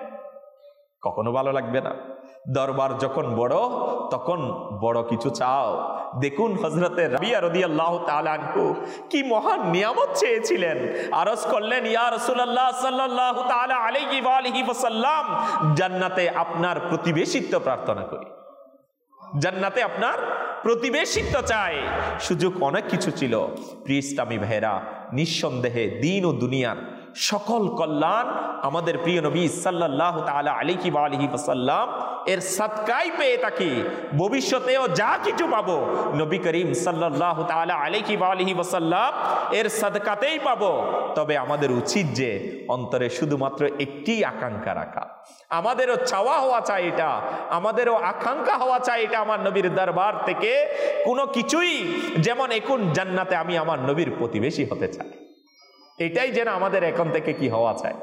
কখনো ভালো লাগবে না। দরবার যখন বড় তখন বড় কিছু চাও। দেখুন হযরতে রাবিয়া রাদিয়াল্লাহু তাআলা আনহু কি মহান নিয়ামত চেয়েছিলেন, আরজ করলেন, ইয়া রাসূলুল্লাহ সাল্লাল্লাহু তাআলা আলাইহি ওয়া আলিহি ওয়াসাল্লাম, জান্নাতে আপনার প্রতিবেশিত্ব প্রার্থনা করি, জান্নাতে আপনার প্রতিবেশিত্ব চাই। সুযোগ অনেক কিছু ছিল। প্রিয় ইসলামী ভাইরা, নিঃসন্দেহে দিন ও দুনিয়ার সকল কল্যাণ আমাদের প্রিয় নবী সাল্লাল্লাহু তাআলা আলাইহি ওয়া আলিহি ওয়াসাল্লাম এর সাদকায় পেয়ে থাকি। ভবিষ্যতেও যা কিছু পাবো নবী করিম সাল্লাল্লাহু তাআলা আলাইহি ওয়া আলিহি ওয়াসাল্লাম এর সাদকাতেই পাবো। তবে আমাদের উচিত যে অন্তরে শুধুমাত্র একটি আকাঙ্ক্ষা রাখা, আমাদেরও চাওয়া হওয়া চাই এটা, আমাদেরও আকাঙ্ক্ষা হওয়া চাই এটা, আমার নবীর দরবার থেকে কোনো কিছুই, যেমন এখন জান্নাতে আমি আমার নবীর প্রতিবেশী হতে চাই, এটাই যেন আমাদের এখন থেকে কি হওয়া চাই,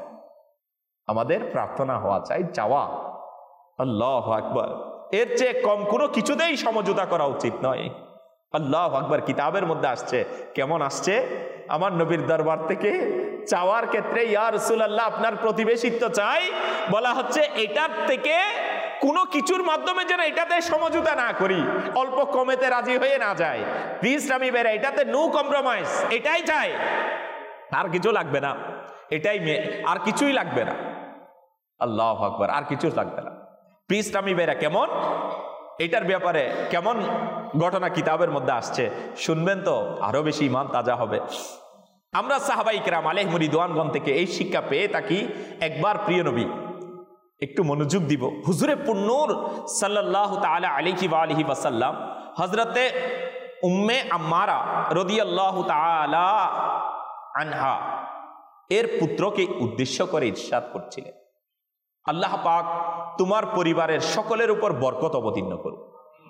আমাদের প্রার্থনা হওয়া চাই, চাওয়া। আল্লাহু আকবার। এর চেয়ে কম কোনো কিছুতেই সমঝোতা করা উচিত নয়। আল্লাহু আকবার। কিতাবের মধ্যে আসছে, কেমন আসছে, আমার নবীর দরবার থেকে চাওয়ার ক্ষেত্রে ইয়া রাসূলুল্লাহ আপনার প্রতিবেশিত্ব চাই, বলা হচ্ছে এটার থেকে কোনো কিছুর মাধ্যমে যেন এটাতে সমঝোতা না করি, অল্প কমেতে রাজি হয়ে না যায়। প্লিজ আমি বেরা এটাতে নো কম্প্রোমাইজ, এটাই চাই, আর কিছু লাগবে না, এটাই আর কিছুই লাগবে না। আল্লাহু আকবার। আর কিছু লাগবে না। প্লিজ আমি বেরা কেমন এটার ব্যাপারে কেমন ঘটনা কিতাবের মধ্যে আসছে শুনবেন তো আরো বেশি ঈমান তাজা হবে। আমরা সাহাবায়ে কেরাম আলাইহিম রিদওয়ানগণ থেকে এই শিক্ষা পেয়ে থাকি। একবার প্রিয় নবী, একটু মনোযোগ দিব, হুজুরে পুন্নূর সাল্লাল্লাহু তাআলা আলাইহি ওয়া আলিহি ওয়াসাল্লাম হযরতে উম্মে আম্মারা রাদিয়াল্লাহু তাআলা আনহা এর পুত্রকে উদ্দেশ্য করে ইরশাদ করছিলেন, আল্লাহ পাক তোমার পরিবারের সকলের উপর বরকত অবতীর্ণ করুন।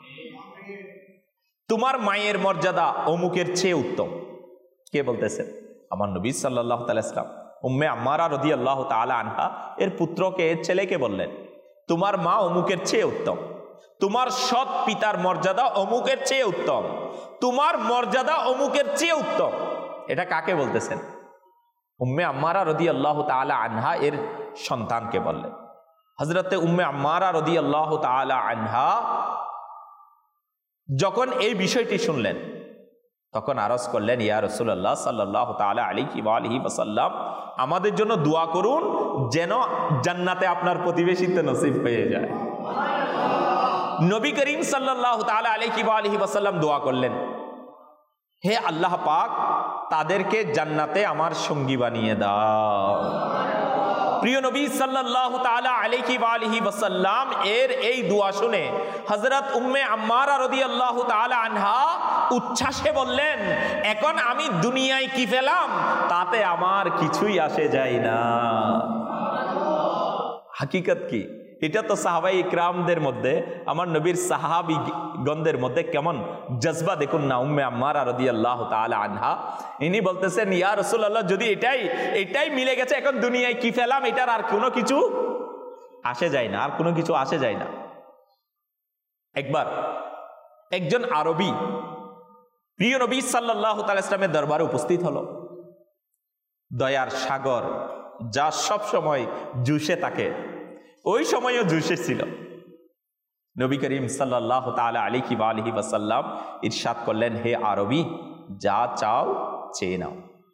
তোমার মায়ের মর্যাদা অমুকের চেয়ে উত্তম। কে বলতেছেন? আমার নবী সাল্লাল্লাহু তাআলা ইসলাম উম্মে আম্মারা রাদিয়াল্লাহু তাআলা আনহা এর পুত্রকে, ছেলেকে বললেন, তোমার মা অমুকের চেয়ে উত্তম, তোমার সৎ পিতার মর্যাদা অমুকের চেয়ে উত্তম, তোমার মর্যাদা অমুকের চেয়ে উত্তম। এটা কাকে বলতেছেন? উম্মে আম্মারা রাদিয়াল্লাহু তাআলা আনহা এর সন্তানকে বললেন। হযরতে উম্মে আম্মারা রাদিয়াল্লাহু তাআলা আনহা যখন এই বিষয়টি শুনলেন তখন আরজ করলেন, ইয়া রাসূলুল্লাহ সাল্লাল্লাহু তাআলা আলাইহি ওয়া আলিহি ওয়াসাল্লাম, আমাদের জন্য দোয়া করুন যেন জান্নাতে আপনার প্রতিবেশিত্ব নসিব হয়ে যায়। নবী করিম সাল্লাল্লাহু তাআলা আলাইহি ওয়া আলিহি ওয়াসাল্লাম দোয়া করলেন, হে আল্লাহ পাক, তাদেরকে জান্নাতে আমার সঙ্গী বানিয়ে দাও। প্রিয় নবী সাল্লাল্লাহু তাআলা আলাইহি ওয়া আলিহি ওয়াসাল্লাম এর এই দোয়া শুনে হযরত উম্মে আম্মারা রাদিয়াল্লাহু তাআলা আনহা উচ্ছ্বাসে বললেন, এখন আমি দুনিয়ায় কি পেলাম তাতে আমার কিছুই আসে যায় না। হাকিকত কি? এটা তো সাহাবাই ইকরামদের মধ্যে, আমার নবীর সাহাবীগণদের মধ্যে কেমন জজবা দেখুন না। উম্মে আম্মারা রাদিয়াল্লাহু তাআলা আনহা ইনি বলতেছেন, ইয়া রাসূলুল্লাহ, যদি এটাই মিলে গেছে, এখন দুনিয়ায় কি পেলাম, এটার আর কোনো কিছু আসে যায় না, আর কোনো কিছু আসে যায় না। একবার একজন আরবি প্রিয় নবী সাল্লাল্লাহু তাআলা ইসলামের দরবারে উপস্থিত হলো। দয়ার সাগর যা সব সময় জুসে থাকে, ওই সময়ও জুসে ছিল। নবী করিম সাল্লাল্লাহু তাআলা আলাইহি ওয়া আলিহি ওয়াসাল্লাম ইরশাদ করলেন, হে আরবি, যা চাও চেয়ে নাও।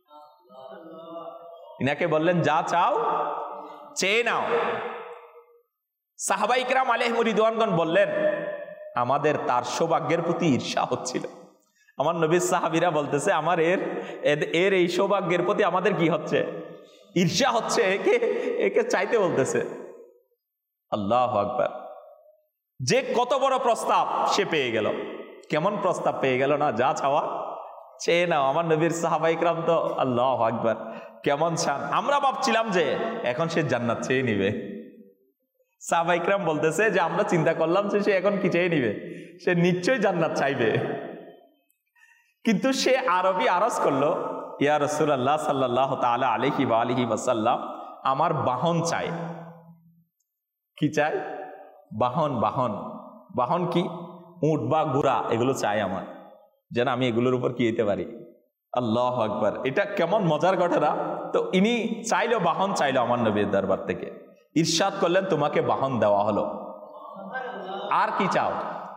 ইনাকে বললেন, যা চাও চেয়ে নাও। সাহাবায়ে কিরাম আলাইহিম রিদওয়ানগণ বললেন, আমাদের তার সৌভাগ্যের প্রতি ঈর্ষা হচ্ছিল। আমার নবীর সাহাবীরা বলতেছে, আমার এর এই সৌভাগ্যের প্রতি আমাদের কি হচ্ছে? ঈর্ষা হচ্ছে। একে চাইতে বলতেছে। আল্লাহু আকবার! যে কত বড় প্রস্তাব সে পেয়ে গেল। কেমন প্রস্তাব পেয়ে গেল না, যা চাওয়া চেয়ে নাও। আমার নবীর সাহাবায়ে কিরাম তো আল্লাহু আকবার, কেমন শান! আমরা ভাবছিলাম যে এখন সে জান্নাত চেয়ে নিবে। সাহাবায়ে কিরাম বলতেছে যে আমরা চিন্তা করলাম যে সে এখন কি চেয়ে নিবে, সে নিশ্চয়ই জান্নাত চাইবে। কিন্তু সে আরবি আরজ করলো, ইয়া রাসূলুল্লাহ সাল্লাল্লাহু তাআলা আলাইহি ওয়া আলিহি ওয়াসাল্লাম, আমার বাহন চাই। কি চাই? বাহন। বাহন কি? উট বা ঘোড়া, এগুলো চাই আমার, যেন আমি এগুলোর উপর কি যেতে পারি। আল্লাহু আকবার! এটা কেমন মজার ঘটনা। তো ইনি চাইলো, বাহন চাইলো আমার নবীর দরবার থেকে। ইরশাদ করলেন, তোমাকে বাহন দেওয়া হলো, আর কি চাও?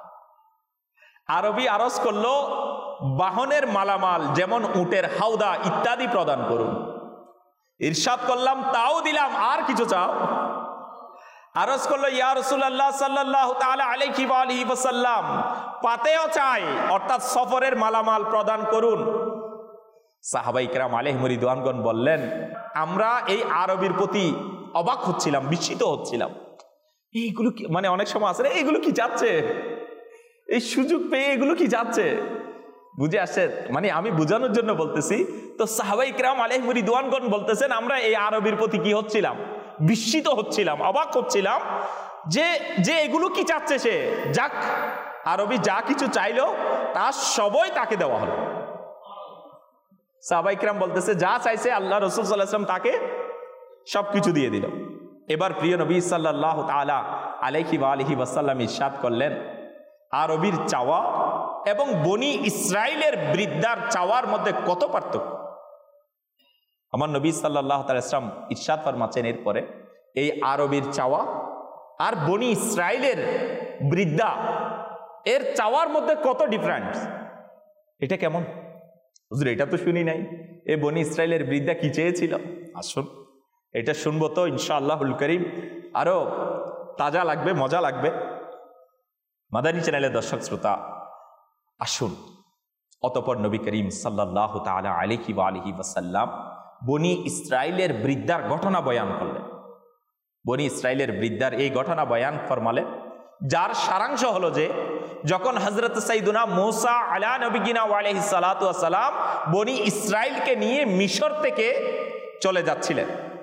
আরবি আরজ করলো, বাহনের মালামাল যেমন উটের হাউদা ইত্যাদি প্রদান করুন। ইরশাদ করলাম, তাও দিলাম, আর কিছু চাও? আরজ করলো, ইয়া রাসূলুল্লাহ সাল্লাল্লাহু তাআলা আলাইহি ওয়া আলিহি ওয়াসাল্লাম, পাতেও চাই, অর্থাৎ সফরের মালামাল প্রদান করুন। সাহাবায়ে কিরাম আলাইহিম রিদওয়ানগণ বললেন, আমরা এই আরবির প্রতি অবাক হচ্ছিলাম, বিস্মিত হচ্ছিলাম। এইগুলো কি, মানে অনেক সময় আছে এগুলো কি যাচ্ছে, এই সুযোগ পেয়ে এগুলো কি যাচ্ছে, বুঝে আসছে? মানে আমি বুঝানোর জন্য বলতেছি। তো সাহাবায়ে কিরাম আলাইহিম রিদওয়ানগণ বলতেছেন, আমরা এই আরবির প্রতি কি হচ্ছিলাম, বিস্মিত হচ্ছিলাম, অবাক হচ্ছিলাম যে এগুলো কি চাচ্ছে সে। যাক, আরবি যা কিছু চাইলো তা সবই তাকে দেওয়া হলো। সাহাবায়ে কিরাম বলতেছে, যা চাইছে আল্লাহ রাসূল সাল্লাল্লাহু আলাইহি ওয়াসাল্লাম তাকে সবকিছু দিয়ে দিল। এবার প্রিয় নবী সাল্লাল্লাহু তাআলা আলাইহি ওয়া আলিহি ওয়াসাল্লাম ইরশাদ করলেন, আরবির চাওয়া এবং বনি ইসরাইলের বৃদ্ধার চাওয়ার মধ্যে কত পার্থক্য। আমার নবী সাল্লাল্লাহু তাআলা ইসলাম ইরশাদ ফরমাচ্ছেন এরপরে, এই আরবির চাওয়া আর বনি ইসরাইলের বৃদ্ধা এর চাওয়ার মধ্যে কত ডিফারেন্স। এটা কেমন হুজুর? এটা তো শুনি নাই। এই বনি ইসরাইলের বৃদ্ধা কি চেয়েছিল? আসুন এটা শুনবো তো ইনশাআল্লাহুল কারীম, আরো তাজা লাগবে, মজা লাগবে। মাদানী চ্যানেলের দর্শক শ্রোতা, আসুন অতঃপর নবী করিম সাল্লাল্লাহু তাআলা আলাইহি ওয়া আলিহি ওয়াসাল্লাম বনি ইসরাইলের বৃদ্ধার ঘটনা বয়ান করলেন। বনি ইসরাইলের বৃদ্ধার এই ঘটনা বয়ান ফরমালেন, যার সারাংশ হলো যে যখন হযরত সাইয়্যিদুনা মূসা আলা নবিয়িনা ওয়া আলাইহিস সালাতু ওয়াস সালাম বনি ইসরাইলকে নিয়ে মিশর থেকে চলে যাচ্ছিলেন,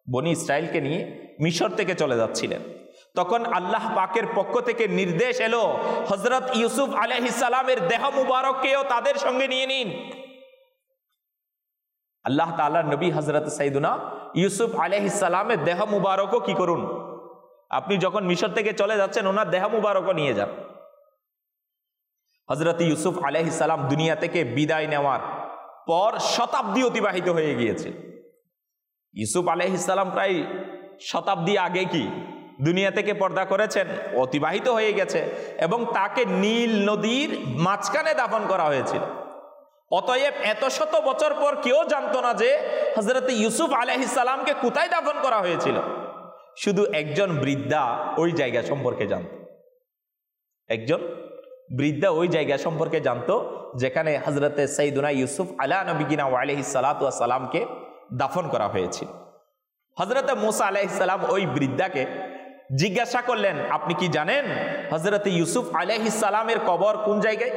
বনি ইসরাইলকে নিয়ে মিশর থেকে চলে যাচ্ছিলেন। তখন আল্লাহ পাকের পক্ষ থেকে নির্দেশ এলো, হযরত ইউসুফ আলাইহিস সালামের দেহ মুবারককেও তাদের সঙ্গে নিয়ে নিন। আল্লাহ তাআলার নবী হযরত সাইয়্যিদুনা ইউসুফ আলাইহিস সালামের দেহ মুবারকও কি করুন, আপনি যখন মিশর থেকে চলে যাচ্ছেন ওনার দেহ মুবারকও নিয়ে যান। হযরত ইউসুফ আলাইহিস সালাম দুনিয়া থেকে বিদায় নেওয়ার পর শতাব্দী অতিবাহিত হয়ে গিয়েছে। ইউসুফ আলাইহিস সালাম প্রায় শতাব্দী আগে কি দুনিয়া থেকে পর্দা করেছেন, অতিবাহিত হয়ে গেছে, এবং তাকে নীল নদীর মাঝখানে দাফন করা হয়েছিল। অতএব এত শত বছর পর কেউ জানতো না যে হযরত ইউসুফ আলাইহিস সালামকে কোথায় দাফন করা হয়েছিল। শুধু একজন বৃদ্ধা ওই জায়গা সম্পর্কে জানত, একজন বৃদ্ধা ওই জায়গা সম্পর্কে জানতো যেখানে হযরত সাইয়্যিদুনা ইউসুফ আলা নবিয়িনা ওয়া আলাইহিস সালাতু ওয়াস সালামকে দাফন করা হয়েছিল। হযরত মূসা আলাইহিস সালাম ওই বৃদ্ধাকে জিজ্ঞাসা করলেন, আপনি কি জানেন হযরত ইউসুফ আলাইহিস সালামের কবর কোন জায়গায়?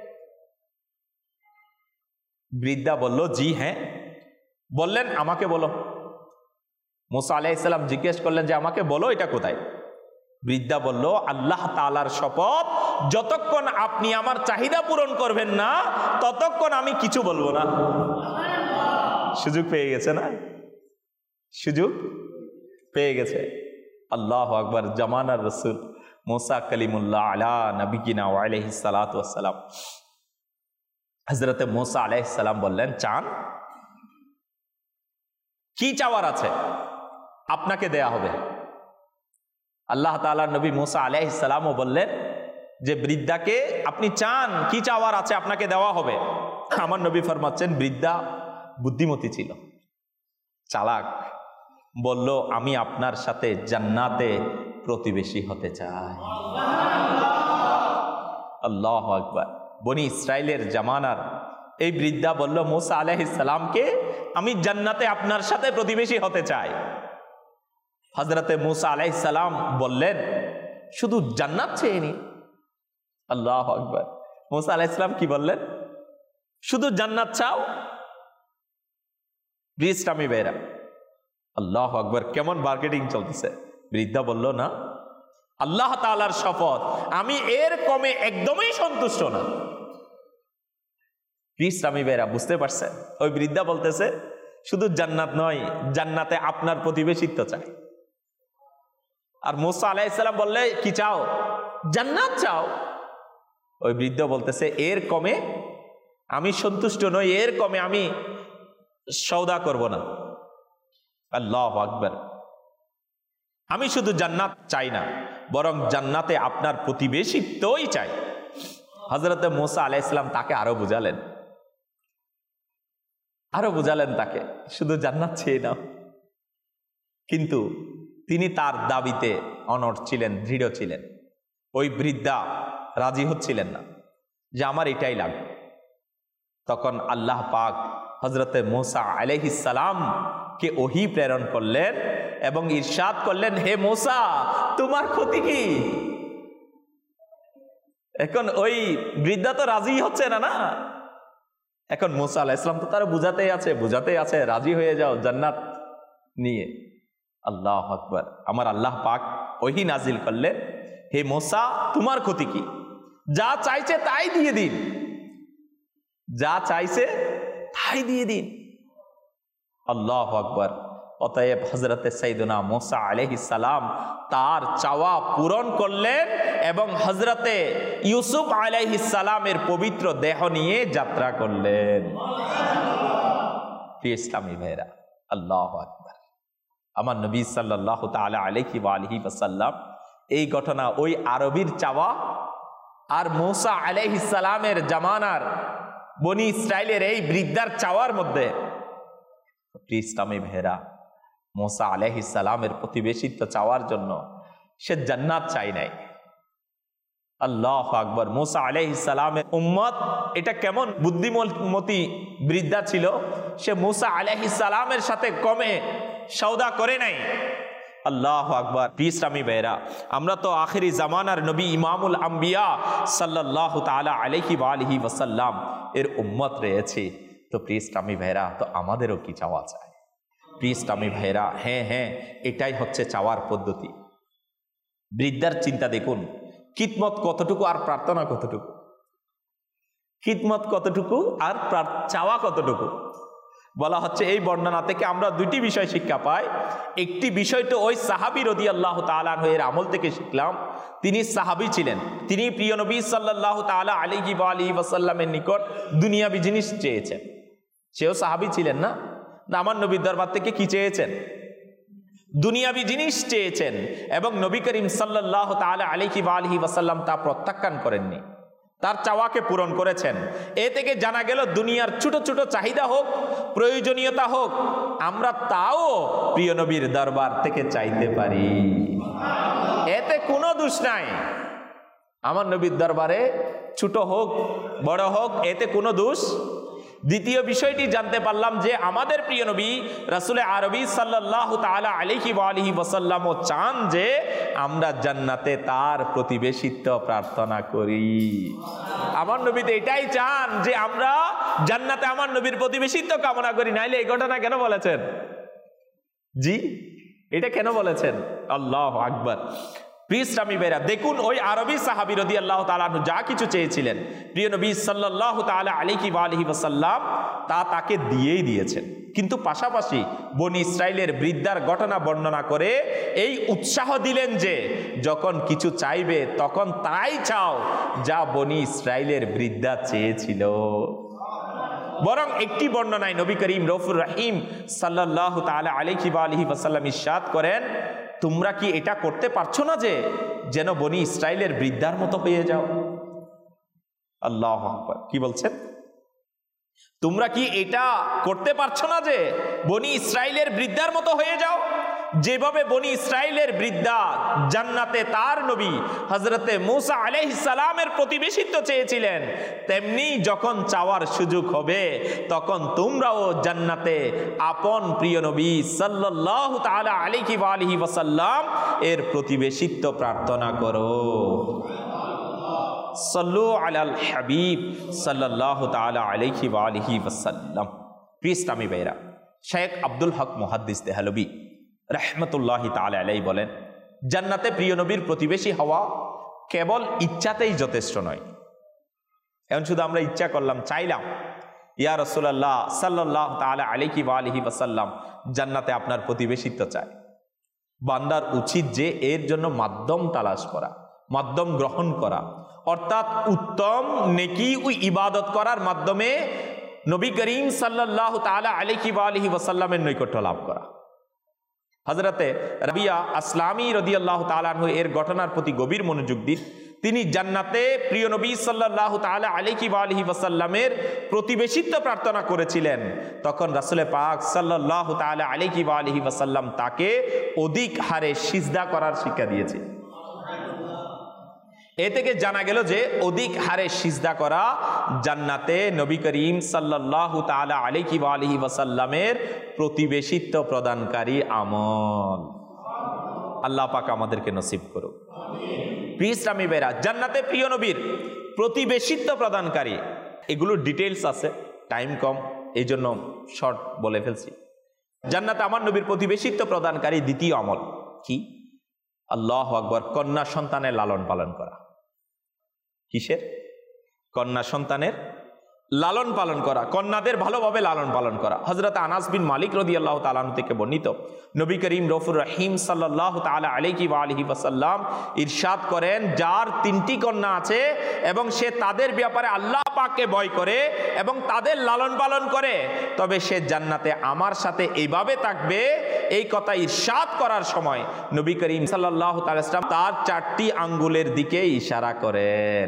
বৃদ্ধা বলল, জি হ্যাঁ। বললেন, আমাকে বলো। মূসা আলাইহিস সালাম জিজ্ঞেস করলেন যে আমাকে বলো এটা কোথায়? বৃদ্ধা বলল, আল্লাহ তাআলার শপথ, যতক্ষণ আপনি আমার চাহিদা পূরণ করবেন না ততক্ষণ আমি কিছু বলবো না। সুযোগ পেয়ে গেছে না, সুযোগ পেয়ে গেছে। আল্লাহু আকবার। জামানার রাসূল মূসা কালিমুল্লাহ আলা নবিয়িনা ওয়া আলাইহিস সালাতু ওয়াস সালাম, হযরত মূসা আলাইহিস সালাম বললেন, চান? কি চাওয়ার আছে আপনাকে দেয়া হবে। আল্লাহ তাআলার নবী মূসা আলাইহিস সালামও বললেন যে বৃদ্ধাকে আপনি চান, কি চাওয়ার আছে আপনাকে দেওয়া হবে। আমার নবী ফরমাচ্ছেন, বৃদ্ধা বুদ্ধিমতী ছিল, চালাক, বলল, আমি আপনার সাথে জান্নাতে প্রতিবেশী হতে চাই। আল্লাহু আকবার। বনি ইসরাইলের জামানার এই বৃদ্ধা বলল মূসা আলাইহিস সালামকে, আমি জান্নাতে আপনার সাথে প্রতিবেশী হতে চাই। হযরতে মূসা আলাইহিস সালাম বললেন, শুধু জান্নাত চেয়ে নিন। আল্লাহু আকবার। মূসা আলাইহিস সালাম কি বললেন? শুধু জান্নাত চাও? ইসলামী ভাইরা, আল্লাহু আকবার, কেমন মার্কেটিং চলতেছে। বৃদ্ধা বলল, না, আল্লাহ তাআলার শপথ, আমি এর কমে একদমই সন্তুষ্ট না। ইসলামী ভাইরা বুঝতে পারছেন? ওই বৃদ্ধা বলতেছে শুধু জান্নাত নয়, জান্নাতে আপনার প্রতিবেশিত্ব চাই। আর মূসা আলাইহিস সালাম বললে, কি চাও? জান্নাত চাও। ওই বৃদ্ধ বলতেছে, এর কমে আমি সন্তুষ্ট নই, এর কমে আমি সওদা করব না। আল্লাহু আকবার। আমি শুধু জান্নাত চাই না, বরং জান্নাতে আপনার প্রতিবেশিত্বই চাই। হযরত মূসা আলাইহিস সালাম তাকে আরো বুঝালেন তাকে, শুধু জান্নাত চেয়ে নাও। কিন্তু তিনি তার দাবিতে অনড় ছিলেন, দৃঢ় ছিলেন। ওই বৃদ্ধা রাজি হচ্ছিলেন না যে আমার এটাই লাগবে। তখন আল্লাহ পাক হযরতে মূসা আলাইহিস সালাম কে ওহী প্রেরণ করলেন এবং ইরশাদ করলেন, হে মূসা, তোমার ক্ষতি কি? এখন ওই বৃদ্ধা তো রাজি হচ্ছে না। এখন মূসা আলাইহিস সালাম তো তারা বুঝাতে আছে, রাজি হয়ে যাও জান্নাত নিয়ে। আল্লাহু আকবার। আমার আল্লাহ পাক ওহী নাজিল করলেন, হে মূসা, তোমার ক্ষতি কি? যা চাইছে তাই দিয়ে দিন, যা চাইছে তাই দিয়ে দিন। আল্লাহু আকবার। অতএব হযরতে সাইয়্যিদুনা মূসা আলাইহিস সালাম তার চাওয়া পূরণ করলেন এবং হযরতে ইউসুফ আলাইহিস সালামের পবিত্র দেহ নিয়ে যাত্রা করলেন। প্রিয় ইসলামী ভাইরা, আল্লাহু আকবার। আমার নবী সাল্লাল্লাহু তাআলা আলাইহি ওয়া আলিহি ওয়াসাল্লাম এই ঘটনা, ওই আরবীর চাওয়া আর মূসা আলাইহিস সালামের জামানার বনি ইসরাইলের এই বৃদ্ধার চাওয়ার মধ্যে, প্রিয় ইসলামী ভাইরা, মূসা আলাইহিস সালামের প্রতিবেশিত্ব চাওয়ার জন্য সে জান্নাত চাই নাই। আল্লাহু আকবার। মূসা আলাইহিস সালামের উম্মত এটা কেমন বুদ্ধিমতী বৃদ্ধা ছিল, সে মূসা আলাইহিস সালামের সাথে কমে সওদা করে নাই। আল্লাহু আকবার। প্রিয় ইসলামী ভাইরা, আমরা তো আখিরি জামানার নবী ইমামুল আম্বিয়া সাল্লাল্লাহু তাআলা আলাইহি ওয়া আলিহি ওয়াসাল্লাম এর উম্মত রয়েছে। তো প্রিয় ইসলামী ভাইরা, তো আমাদেরও কি চাওয়া চাই? প্রিয় ইসলামী ভাইরা, হ্যাঁ, এটাই হচ্ছে চাওয়ার পদ্ধতি। বৃদ্ধার চিন্তা দেখুন, খিদমত কতটুকু আর প্রার্থনা কতটুকু, খিদমত কতটুকু আর চাওয়া কতটুকু। বলা হচ্ছে এই বর্ণনা থেকে আমরা দুইটি বিষয় শিক্ষা পাই। একটি বিষয় তো ওই সাহাবী রাদিয়াল্লাহু তাআলা আনহু এর আমল থেকে শিখলাম। তিনি সাহাবী ছিলেন, তিনি প্রিয় নবী সাল্লাল্লাহু তাআলা আলাইহি ওয়া আলিহি ওয়াসাল্লামের নিকট দুনিয়াবি জিনিস চেয়েছেন। সেও সাহাবী ছিলেন না? আমার নবীর দরবার থেকে কি চেয়েছেন? দুনিয়াবি জিনিস চেয়েছেন, এবং নবী করিম সাল্লাল্লাহু তাআলা আলাইহি ওয়া আলিহি ওয়াসাল্লাম তা প্রত্যাখ্যান করেননি, তার চাওয়াকে পূরণ করেছেন। এ থেকে জানা গেল দুনিয়ার ছোট ছোট চাহিদা হোক, প্রয়োজনীয়তা হোক, আমরা তাও প্রিয় নবীর দরবার থেকে চাইতে পারি, এতে কোনো দোষ নাই। আমার নবীর দরবারে ছোট হোক বড় হোক, এতে কোনো দোষ। দ্বিতীয় বিষয়টি জানতে পারলাম যে আমাদের প্রিয় নবী রাসূল আরবি সাল্লাল্লাহু তাআলা আলাইহি ওয়া আলিহি ওয়াসাল্লামও চান যে আমরা জান্নাতে তার প্রতিবেশিত্ব প্রার্থনা করি। আমার নবী তো এটাই চান যে আমরা জান্নাতে আমার নবীর প্রতিবেশিত্ব কামনা করি। নাইলে এই ঘটনা কেন বলেছেন? জি, এটা কেন বলেছেন? আল্লাহু আকবার। প্রিয় ইসলামী ভাইরা, দেখুন ওই আরবি সাহাবী রাদিয়াল্লাহু তাআলা আনহু যা কিছু চেয়েছিলেন, প্রিয় নবী সাল্লাল্লাহু তাআলা আলাইহি ওয়া আলিহি ওয়াসাল্লাম তা তাকে দিয়েই দিয়েছেন। কিন্তু পাশাপাশি বনি ইসরাইলের বৃদ্ধার ঘটনা বর্ণনা করে এই উৎসাহ দিলেন যে যখন কিছু চাইবে তখন তাই চাও যা বনি ইসরাইলের বৃদ্ধা চেয়েছিল। বরং একটি বর্ণনায় নবী করিম রউফুর রহিম সাল্লাল্লাহু তাআলা আলাইহি ওয়া আলিহি ওয়াসাল্লাম ইরশাদ করেন, তোমরা কি এটা করতে পারছো না যে যেন বনি ইসরাইলের বৃদ্ধার মতো হয়ে যাও? আল্লাহু আকবার। কি বলছেন? তোমরা কি এটা করতে পারছো না যে বনি ইসরাইলের বৃদ্ধার মতো হয়ে যাও? যেভাবে বনি ইসরাইলের বৃদ্ধা জান্নাতে তার নবী হযরতে মূসা আলাইহিস সালামের প্রতিবেশিত্ব চেয়েছিলেন, তেমনি যখন চাওয়ার সুযোগ হবে তখন তোমরাও জান্নাতে আপন প্রিয় নবী সাল্লাল্লাহু তাআলা আলাইহি ওয়া আলিহি ওয়াসাল্লাম এর প্রতিবেশিত্ব প্রার্থনা করো। সাল্লু আলাল হাবিব সাল্লাল্লাহু তাআলা আলাইহি ওয়া আলিহি ওয়াসাল্লাম। প্রিয় ইসলামী ভাইরা, শেখ আব্দুল হক মুহাদ্দিস দেহলভী রাহমাতুল্লাহি তাআলা আলাইহি বলেন, জান্নাতে প্রিয় নবীর প্রতিবেশী হওয়া কেবল ইচ্ছাতেই যথেষ্ট নয়। এখন শুধু আমরা ইচ্ছা করলাম, চাইলাম ইয়া রাসূলুল্লাহ সাল্লাল্লাহু তাআলা আলাইহি ওয়া আলিহি ওয়াসাল্লাম জান্নাতে আপনার প্রতিবেশিত্ব চাই। বান্দার উচিত যে এর জন্য মাধ্যম তালাশ করা, মাধ্যম গ্রহণ করা, অর্থাৎ উত্তম নেকি ও ইবাদত করার মাধ্যমে নবী করিম সাল্লাল্লাহু তাআলা আলাইহি ওয়া আলিহি ওয়াসাল্লামের নৈকট্য লাভ করা। হযরতে রাবিয়া আসলামী রাদিয়াল্লাহু তাআলা আনহু এর ঘটনার প্রতি গভীর মনোযোগ দিন। তিনি জান্নাতে প্রিয় নবী সাল্লাল্লাহু তাআলা আলাইহি ওয়া আলিহি ওয়াসাল্লামের প্রতিবেশিত্ব প্রার্থনা করেছিলেন। তখন রাসূল পাক সাল্লাল্লাহু তাআলা আলাইহি ওয়া আলিহি ওয়াসাল্লাম তাকে অধিক হারে সিজদা করার শিক্ষা দিয়েছে। এ থেকে জানা গেল যে অধিক হারে সিজদা করা জান্নাতে নবী করিম সাল্লাল্লাহু তাআলা আলাইহি ওয়া আলিহি ওয়াসাল্লামের প্রতিবেশিত্ব প্রদানকারী আমল। আল্লাহ পাক আমাদেরকে নসিব করুক। প্রিয় ইসলামী ভাইরা, জান্নাতে প্রিয় নবীর প্রতিবেশিত্ব প্রদানকারী, এগুলোর ডিটেইলস আছে, টাইম কম, এই জন্য শর্ট বলে ফেলছি। জান্নাতে আমার নবীর প্রতিবেশিত্ব প্রদানকারী দ্বিতীয় আমল কি? আল্লাহু আকবার, কন্যা সন্তানের লালন পালন করা। কিসের? কন্যা সন্তানের লালন পালন করা, কন্যাদের ভালোভাবে লালন পালন করা। হযরত আনাস বিন মালিক রাদিয়াল্লাহু তাআলা আনহু থেকে বর্ণিত, নবী করিম রউফুর রহিম সাল্লাল্লাহু তাআলা আলাইহি ওয়া আলিহি ওয়াসাল্লাম ইরশাদ করেন, যার তিনটি কন্যা আছে এবং সে তাদের ব্যাপারে আল্লাহ পাককে ভয় করে এবং তাদের লালন পালন করে, তবে সে জান্নাতে আমার সাথে এইভাবে থাকবে। এই কথা ইরশাদ করার সময় নবী করিম সাল্লাল্লাহু তাআলা সাল্লাম তার চারটি আঙ্গুলের দিকে ইশারা করেন।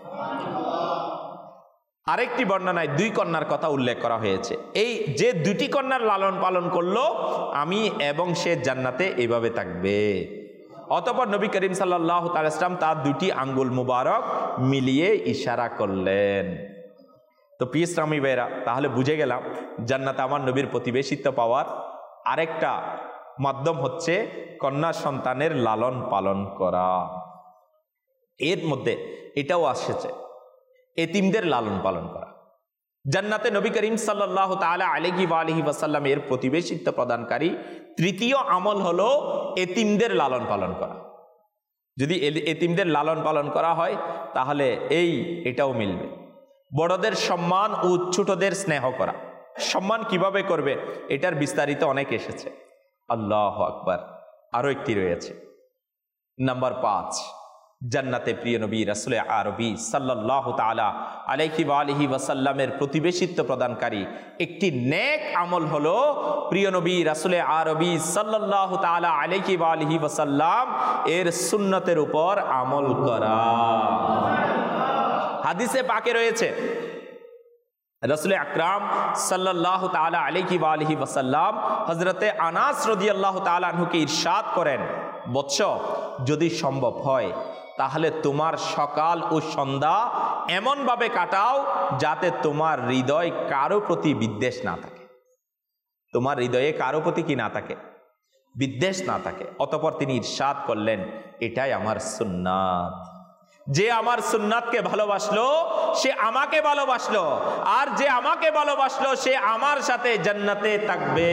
আরেকটি বর্ণনায় দুই কন্যার কথা উল্লেখ করা হয়েছে। এই যে দুটি কন্যার লালন পালন করলো, আমি এবং সে জান্নাতে এইভাবে থাকবে। অতঃপর নবী করিম সাল্লাল্লাহু তাআলা সাল্লাম তার দুটি আঙ্গুল মুবারক মিলিয়ে ইশারা করলেন। তো প্রিয় ইসলামী ভাইরা, তাহলে বুঝে গেলাম জান্নাতে আমার নবীর প্রতিবেশিত্ব পাওয়ার আরেকটা মাধ্যম হচ্ছে কন্যা সন্তানের লালন পালন করা। এর মধ্যে এটাও আসছে এতিমদের লালন পালন করা। জান্নাতে নবী করিম সাল্লাল্লাহু তাআলা আলাইহি ওয়া আলিহি ওয়াসাল্লামের প্রতিবেশিত্ব প্রদানকারী তৃতীয় আমল হলো এতিমদের লালন পালন করা। যদি এতিমদের লালন পালন করা হয় তাহলে এটাও মিলবে। বড়দের সম্মান ও ছোটদের স্নেহ করা। সম্মান কিভাবে করবে এটার বিস্তারিত অনেক এসেছে। আল্লাহু আকবার। আরো একটি রয়েছে, নাম্বার 5, জান্নাতে প্রিয় নবী রাসূলে আরবি সাল্লাল্লাহু তাআলা আলাইহি ওয়া আলিহি ওয়াসাল্লামের প্রতিবেশিত্ব প্রদানকারী একটি নেক আমল হলো প্রিয় নবী রাসূলে আরবি সাল্লাল্লাহু তাআলা আলাইহি ওয়া আলিহি ওয়াসাল্লাম এর সুন্নতের উপর আমল করা। হাদিসে পাকে রয়েছে রাসূল আকরাম সাল্লাল্লাহু তাআলা আলাইহি ওয়া আলিহি ওয়াসাল্লাম হযরতে আনাস রাদিয়াল্লাহু তাআলা আনহুকে ইরশাদ করেন, বৎস, যদি সম্ভব হয় তাহলে তোমার সকাল ও সন্ধ্যা এমনভাবে কাটাও যাতে তোমার হৃদয় কারো প্রতি বিদ্বেষ না থাকে। তোমার হৃদয়ে কারো প্রতি কি না থাকে? বিদ্বেষ না থাকে। অতঃপর তিনি ইরশাদ করলেন, এটাই আমার সুন্নাত। যে আমার সুন্নাতকে ভালোবাসলো সে আমাকে ভালোবাসলো, আর যে আমাকে ভালোবাসলো সে আমার সাথে জান্নাতে থাকবে।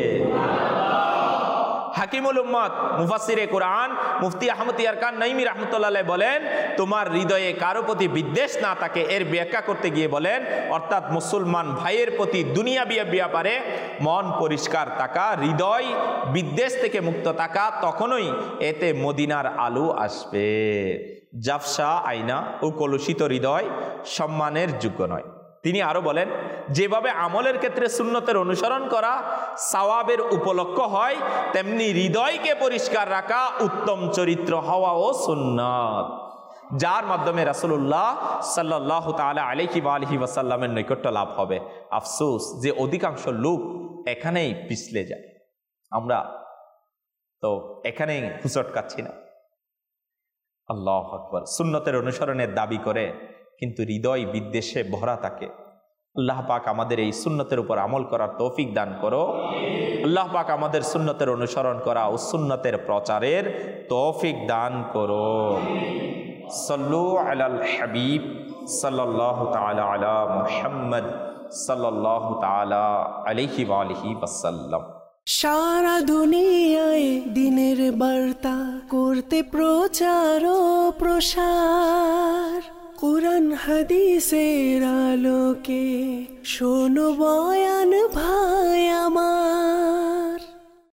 হাকিমুল উম্মত মুফাসসিরে কুরআন মুফতি আহমদ ইয়ারকান নাইমি রাহমাতুল্লাহ আলাইহি বলেন, তোমার হৃদয়ে কারো প্রতি বিদ্বেষ না থাকে এর ব্যাখ্যা করতে গিয়ে বলেন, অর্থাৎ মুসলমান ভাইয়ের প্রতি দুনিয়াবি ব্যাপারে মন পরিষ্কার থাকা, হৃদয় বিদ্বেষ থেকে মুক্ত থাকা, তখনই এতে মদিনার আলো আসবে। জাফসা আয়না ও কলুষিত হৃদয় সম্মানের যোগ্য নয়। তিনি আরো বলেন, যেভাবে আমলের ক্ষেত্রে সুন্নতের অনুসরণ করা সওয়াবের উপলক্ষ হয়, তেমনি হৃদয়কে পরিষ্কার রাখা উত্তম চরিত্র হওয়াও সুন্নাত, যার মাধ্যমে রাসূলুল্লাহ সাল্লাল্লাহু তাআলা আলাইহি ওয়া আলিহি ওয়াসাল্লামের নৈকট্য লাভ হবে। আফসোস যে অধিকাংশ লোক এখানেই পিছলে যায়। আমরা তো এখানেই হুচটকাচ্ছি না। আল্লাহু আকবার। সুন্নতের অনুসরণের দাবি করে কিন্তু হৃদয় বিদ্বেষে ভরা থাকে। আল্লাহ পাক আমাদের এই সুন্নতের উপর আমল করার তৌফিক দান করো। আল্লাহ পাক আমাদের সুন্নতের অনুসরণ করা ও সুন্নতের প্রচারের তৌফিক দান করো। সাল্লু আলাল হাবিব সাল্লাল্লাহু তাআলা আলা মুহাম্মদ সাল্লাল্লাহু তাআলা আলাইহি ওয়া আলিহি ওয়াসাল্লাম। সারা দুনিয়ায় দিনের বার্তা করতে প্রচার ও প্রসার, কুরআন হাদিসের আলোকে শোনো বয়ান ভাই আমার।